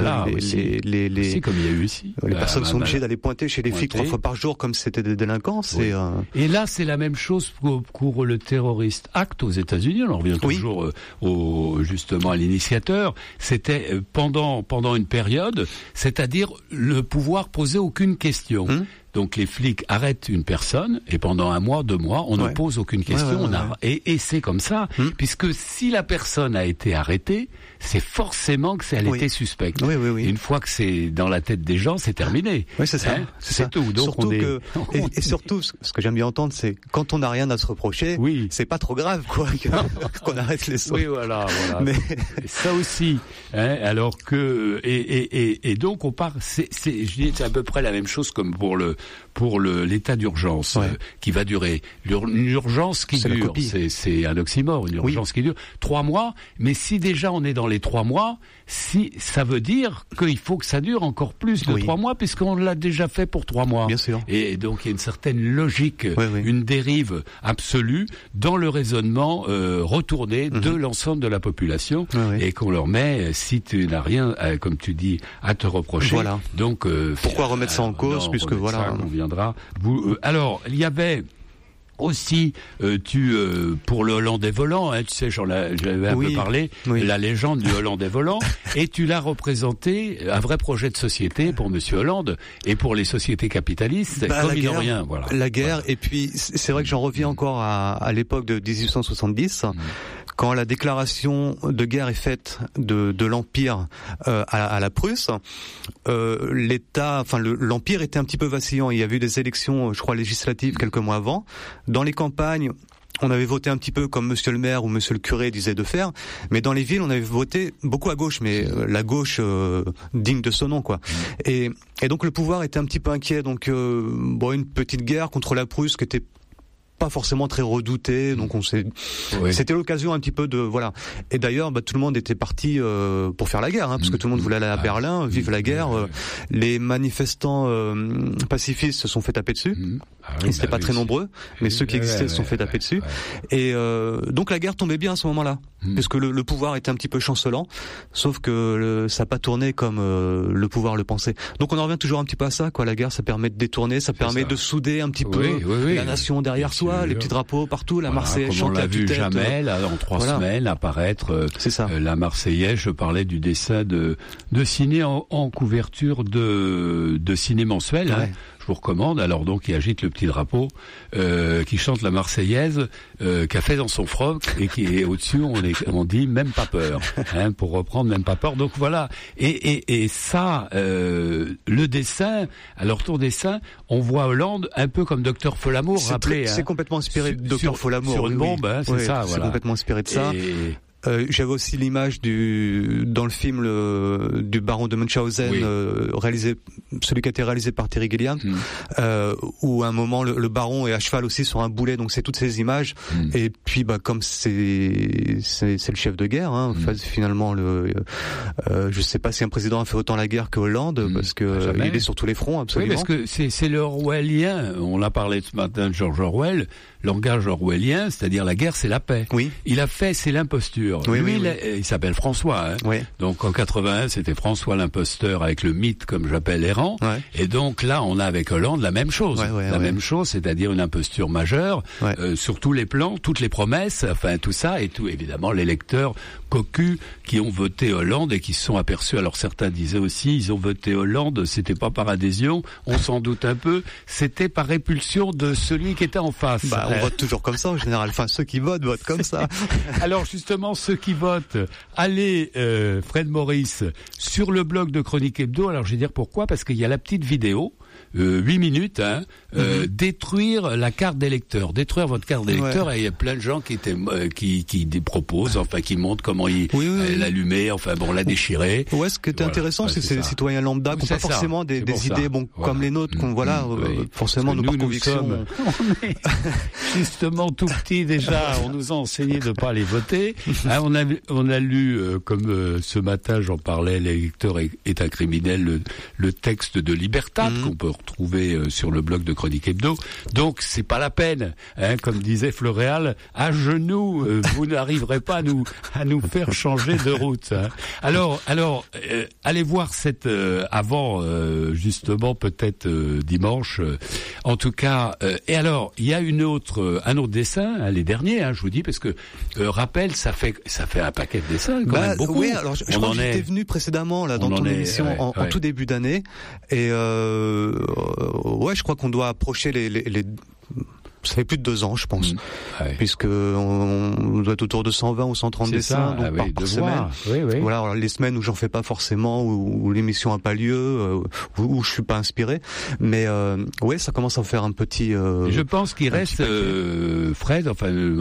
c'est comme il y a eu ici. Les personnes sont obligées d'aller pointer chez les flics 3 fois par jour comme si c'était des délinquants. Et là, c'est la même chose pour le terroriste Act aux États-Unis. On en revient toujours justement à l'initiateur. C'était pendant une période, c'est-à-dire le pouvoir posait aucune question. Donc les flics arrêtent une personne et pendant 1 mois, 2 mois, on ne pose aucune question. Et c'est comme ça, puisque si la personne a été arrêtée, c'est forcément que elle était suspecte. Une fois que c'est dans la tête des gens, c'est terminé. Oui, c'est ça. C'est tout. Donc surtout et surtout, ce que j'aime bien entendre, c'est quand on n'a rien à se reprocher, c'est pas trop grave, qu'on arrête les sauts. Oui, voilà. Mais ça aussi, alors que et donc on part. Je dis c'est à peu près la même chose comme pour l'état d'urgence qui va durer. Une urgence qui dure, c'est un oxymore, une urgence qui dure 3 mois. Mais si déjà on est dans les 3 mois, si ça veut dire qu'il faut que ça dure encore plus de 3 mois, puisqu'on l'a déjà fait pour 3 mois. Bien sûr. Et donc il y a une certaine logique, une dérive absolue dans le raisonnement retourné de l'ensemble de la population, et qu'on leur met, si tu n'as rien, comme tu dis, à te reprocher. Donc pourquoi remettre ça en cause, puisque on viendra. Alors il y avait aussi, pour le Hollandais volant, tu sais, j'avais un peu parlé, la légende du Hollandais volant, et tu l'as représenté, un vrai projet de société pour Monsieur Hollande, et pour les sociétés capitalistes, comme ils n'ont rien, La guerre, et puis, c'est vrai que j'en reviens encore à l'époque de 1870, quand la déclaration de guerre est faite de l'Empire à la Prusse, l'Empire était un petit peu vacillant. Il y a eu des élections, je crois, législatives quelques mois avant. Dans les campagnes, on avait voté un petit peu comme monsieur le maire ou monsieur le curé disait de faire, mais dans les villes, on avait voté beaucoup à gauche, mais la gauche digne de son nom, Et donc le pouvoir était un petit peu inquiet. Donc une petite guerre contre la Prusse qui était pas forcément très redouté, donc c'était l'occasion un petit peu de Et d'ailleurs, tout le monde était parti pour faire la guerre, parce que tout le monde voulait aller à Berlin, vive la guerre. Les manifestants pacifistes se sont fait taper dessus. Ils n'étaient pas très nombreux, mais ceux qui existaient se sont fait taper dessus. Et donc la guerre tombait bien à ce moment-là, puisque le pouvoir était un petit peu chancelant, sauf que ça n'a pas tourné comme le pouvoir le pensait. Donc on en revient toujours un petit peu à ça, La guerre, ça permet de détourner, ça permet de souder un petit peu la nation derrière soi. Les petits drapeaux partout, la Marseillaise chantée à tue-tête. On l'a vu jamais, là, en 3 semaines, apparaître la Marseillaise. Je parlais du dessin de Ciné en couverture de Ciné mensuel. Je vous recommande. Alors donc, il agite le petit drapeau, qui chante la Marseillaise, qu'a fait dans son froc, et qui est au-dessus, on dit même pas peur, pour reprendre même pas peur. Donc voilà. Et ça, le dessin, alors ton dessin, on voit Hollande un peu comme Docteur Folamour, rappelez. C'est complètement inspiré de Docteur Folamour. Sur une bombe, c'est ça, C'est complètement inspiré de ça. J'avais aussi l'image dans le film du baron de Munchausen, celui qui a été réalisé par Terry Gilliam, où à un moment le baron est à cheval aussi sur un boulet, donc c'est toutes ces images. Et puis comme c'est le chef de guerre, finalement je sais pas si un président a fait autant la guerre que Hollande, parce que il est sur tous les fronts, absolument. Oui, parce que c'est le orwellien. On l'a parlé ce matin de George Orwell. Langage orwellien, c'est-à-dire la guerre, c'est la paix. Il a fait, c'est l'imposture. Il s'appelle François. Donc en 81, c'était François l'imposteur avec le mythe, comme j'appelle, errant. Et donc là, on a avec Hollande la même chose. Même chose, c'est-à-dire une imposture majeure sur tous les plans, toutes les promesses, tout ça, et tout. Évidemment, les lecteurs cocus qui ont voté Hollande et qui se sont aperçus. Alors certains disaient aussi, ils ont voté Hollande, c'était pas par adhésion, on s'en doute un peu, c'était par répulsion de celui qui était en face. On vote toujours comme ça en général. Ceux qui votent comme ça. Alors justement, ceux qui votent, allez, Fred Maurice, sur le blog de Chronique Hebdo. Alors je vais dire pourquoi, parce qu'il y a la petite vidéo 8 minutes, détruire la carte d'électeur, détruire votre carte d'électeur. Et il y a plein de gens qui proposent, enfin qui montrent comment l'allumer, enfin bon, la déchirer. Ouais, ce qui est intéressant, c'est les citoyens lambda qui n'ont pas forcément des idées comme les nôtres, forcément nos convictions. Justement tout petit déjà, on nous a enseigné de pas aller voter. On a lu, comme ce matin j'en parlais, l'électeur est un criminel, le texte de Libertat qu'on peut retrouver sur le blog de Chronique Hebdo. Donc c'est pas la peine, comme disait Floréal, à genoux, vous n'arriverez pas à nous faire changer de route. Alors, allez voir cette avant justement peut-être dimanche. En tout cas, et alors il y a un autre dessin, les derniers, je vous dis, parce que rappel, ça fait un paquet de dessins quand même beaucoup. Oui, alors je crois que j'étais venu précédemment là dans ton émission en tout début d'année, et je crois qu'on doit approcher les ça fait plus de 2 ans, je pense, puisque on doit être autour de 120 ou 130 dessins par semaine. Voilà, alors les semaines où j'en fais pas forcément, où l'émission a pas lieu, où je suis pas inspiré, mais ça commence à faire un petit. Je pense qu'il reste, Fred,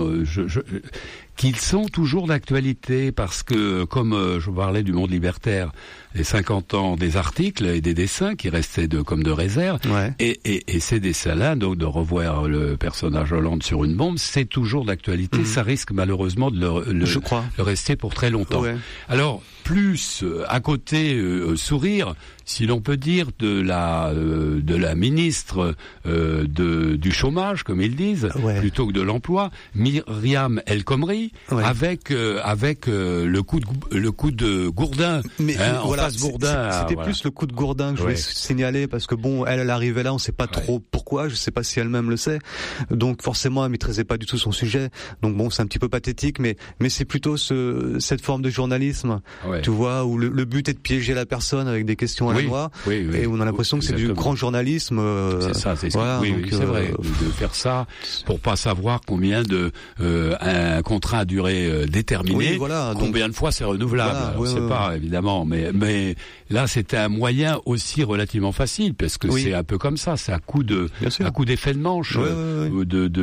qu'ils sont toujours d'actualité, parce que, comme je parlais du Monde libertaire, les 50 ans des articles et des dessins qui restaient comme de réserve, et ces dessins-là, donc de revoir le personnage Hollande sur une bombe, c'est toujours d'actualité. Ça risque malheureusement de le rester pour très longtemps. Alors, plus à côté sourire, si l'on peut dire, de la ministre du chômage, comme ils disent, plutôt que de l'emploi, Myriam El Khomri, avec le coup de Gourdin. Mais c'était plus le coup de Gourdin que je voulais signaler, parce que elle arrivait là, on sait pas trop pourquoi, je sais pas si elle-même le sait. Donc forcément, elle maîtrisait pas du tout son sujet. Donc c'est un petit peu pathétique, mais c'est plutôt cette forme de journalisme, tu vois, où le but est de piéger la personne avec des questions à la noix, et on a l'impression que c'est du grand journalisme. C'est ça, c'est vrai, de faire ça pour pas savoir combien un contrat à durée déterminée, combien de fois c'est renouvelable. On sait pas évidemment, mais là c'était un moyen aussi relativement facile, parce que c'est un peu comme ça, c'est à coup d'effet de manche, ou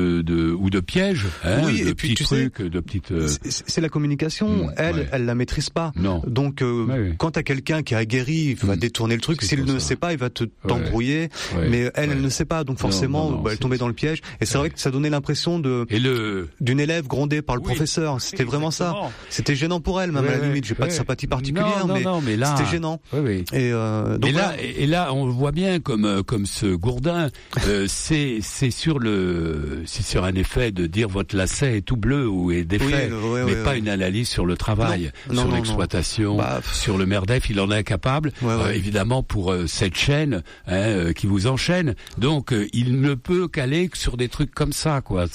de piège, de petits trucs, de petites. C'est la communication. Elle la maîtrise pas. Non. Donc quand t'as quelqu'un qui est aguerri, il va détourner le truc. S'il ne sait pas, il va t'embrouiller. Mais elle ne sait pas, donc forcément, elle tombait dans le piège. Et c'est vrai que ça donnait l'impression d'une élève grondée par le professeur. C'était vraiment ça. C'était gênant pour elle, même à la limite. J'ai pas de sympathie particulière, mais là, c'était gênant. Et là, on voit bien comme ce Gourdin, c'est sur un effet de dire votre lacet est tout bleu ou est défait, mais pas une analyse sur le travail, sur l'exploitation, sur le MERDEF. Il en est incapable, évidemment, pour cette chaîne qui vous enchaîne. Donc, il ne peut qu'aller sur des trucs comme ça, quoi.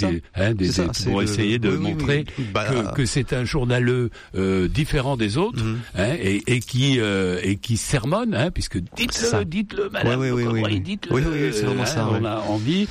Pour essayer de montrer que c'est un journaleux différent des autres, et qui sermonne, puisque dites-le, madame, dites-le, c'est vraiment ça. On a envie.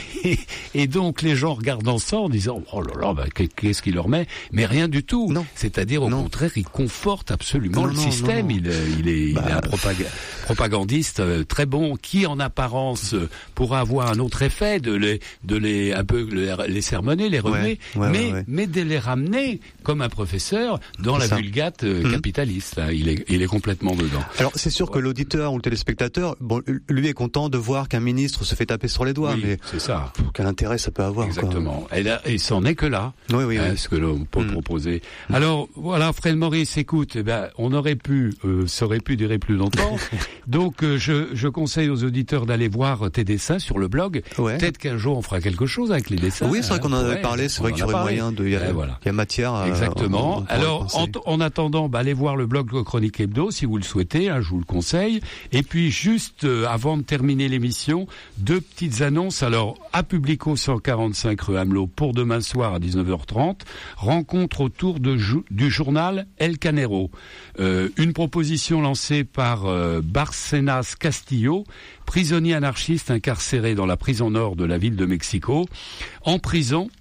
Et donc les gens regardent ça en disant oh là là, qu'est-ce qu'il leur met, mais rien du tout. C'est-à-dire au contraire, il conforte absolument le système. Il est un propagandiste très bon, qui en apparence pourra avoir un autre effet de les un peu les sermonner, les remuer, mais de les ramener comme un professeur dans la vulgate capitaliste. Il est complètement dedans. Alors c'est sûr que l'auditeur ou le téléspectateur, lui est content de voir qu'un ministre se fait taper sur les doigts, mais c'est ça. Quel intérêt ça peut avoir? Exactement. Et c'en est que là. Ce que l'on peut proposer. Alors voilà, Fred Maurice, écoute, on aurait pu, ça aurait pu durer plus longtemps. Donc je conseille aux auditeurs d'aller voir tes dessins sur le blog. Peut-être qu'un jour on fera quelque chose avec les dessins. Oui, c'est vrai qu'on en avait parlé. C'est vrai qu'il y aurait moyen de. Il y a matière. Exactement. Alors en attendant, allez voir le blog de Chronique Hebdo si vous le souhaitez. Je vous le conseille. Et puis juste avant de terminer l'émission, 2 petites annonces. Alors à Publico 145 rue Amelot pour demain soir à 19h30, rencontre autour du journal El Canero. Une proposition lancée par Barcenas Castillo, prisonnier anarchiste incarcéré dans la prison nord de la ville de Mexico. En prison,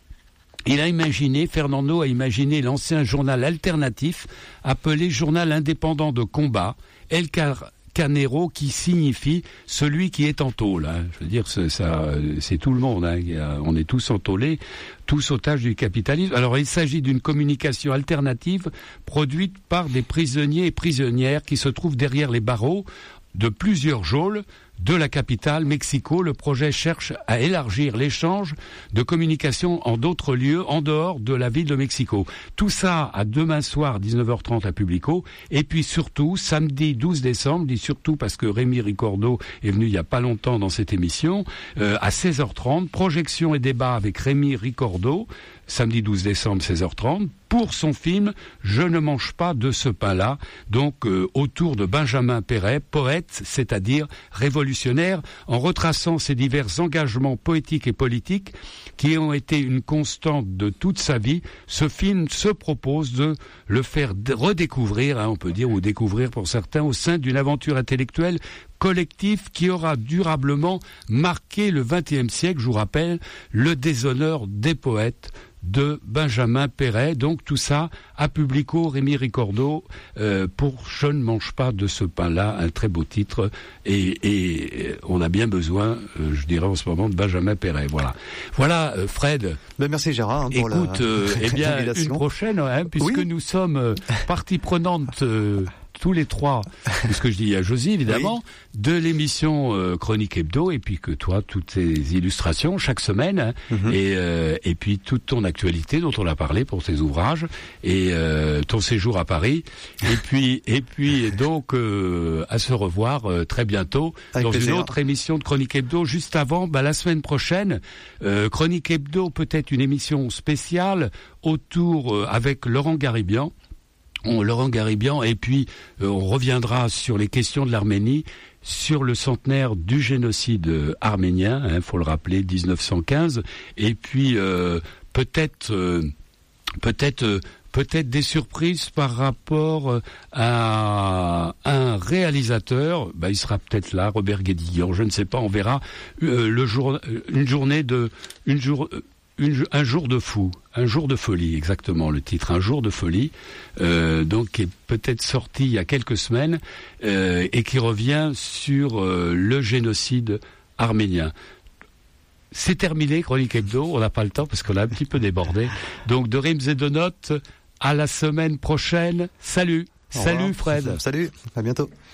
Fernando a imaginé lancer un journal alternatif appelé Journal indépendant de combat, El scanero, qui signifie celui qui est en tôle. Hein. Je veux dire, c'est tout le monde. Hein. On est tous entôlés, tous otages du capitalisme. Alors, il s'agit d'une communication alternative produite par des prisonniers et prisonnières qui se trouvent derrière les barreaux de plusieurs geôles de la capitale, Mexico. Le projet cherche à élargir l'échange de communication en d'autres lieux, en dehors de la ville de Mexico. Tout ça à demain soir, 19h30 à Publico. Et puis surtout, samedi 12 décembre, je dis surtout parce que Rémi Ricordo est venu il y a pas longtemps dans cette émission, à 16h30, projection et débat avec Rémi Ricordo, samedi 12 décembre, 16h30, pour son film « Je ne mange pas de ce pain-là », donc autour de Benjamin Péret, poète, c'est-à-dire révolutionnaire, en retraçant ses divers engagements poétiques et politiques qui ont été une constante de toute sa vie. Ce film se propose de le faire redécouvrir, hein, on peut dire, ou découvrir pour certains, au sein d'une aventure intellectuelle collectif qui aura durablement marqué le XXe siècle. Je vous rappelle, le déshonneur des poètes de Benjamin Péret. Donc tout ça à Publico, Rémi Ricordo, pour « Je ne mange pas de ce pain-là », un très beau titre, et on a bien besoin, je dirais en ce moment, de Benjamin Péret. Voilà, Fred. Ben merci Gérard, hein, pour écoute, eh bien une prochaine, hein, puisque nous sommes partie prenante tous les trois, puisque je dis à Josie évidemment, de l'émission Chronique Hebdo, et puis que toi, toutes tes illustrations chaque semaine, hein, et puis toute ton actualité dont on a parlé pour tes ouvrages, et ton séjour à Paris, et puis donc à se revoir très bientôt avec dans plaisir. Une autre émission de Chronique Hebdo. Juste avant, la semaine prochaine, Chronique Hebdo, peut-être une émission spéciale autour avec Laurent Garibian, et puis on reviendra sur les questions de l'Arménie, sur le centenaire du génocide arménien, hein, faut le rappeler, 1915, et puis peut-être des surprises par rapport à un réalisateur, il sera peut-être là, Robert Guédiguian, je ne sais pas, on verra, un jour de fou, un jour de folie, exactement le titre, un jour de folie, donc qui est peut-être sorti il y a quelques semaines, et qui revient sur le génocide arménien. C'est terminé, Chronique Hebdo, on n'a pas le temps parce qu'on a un petit peu débordé. Donc de rimes et de notes, à la semaine prochaine. Salut, Fred. Salut, à bientôt.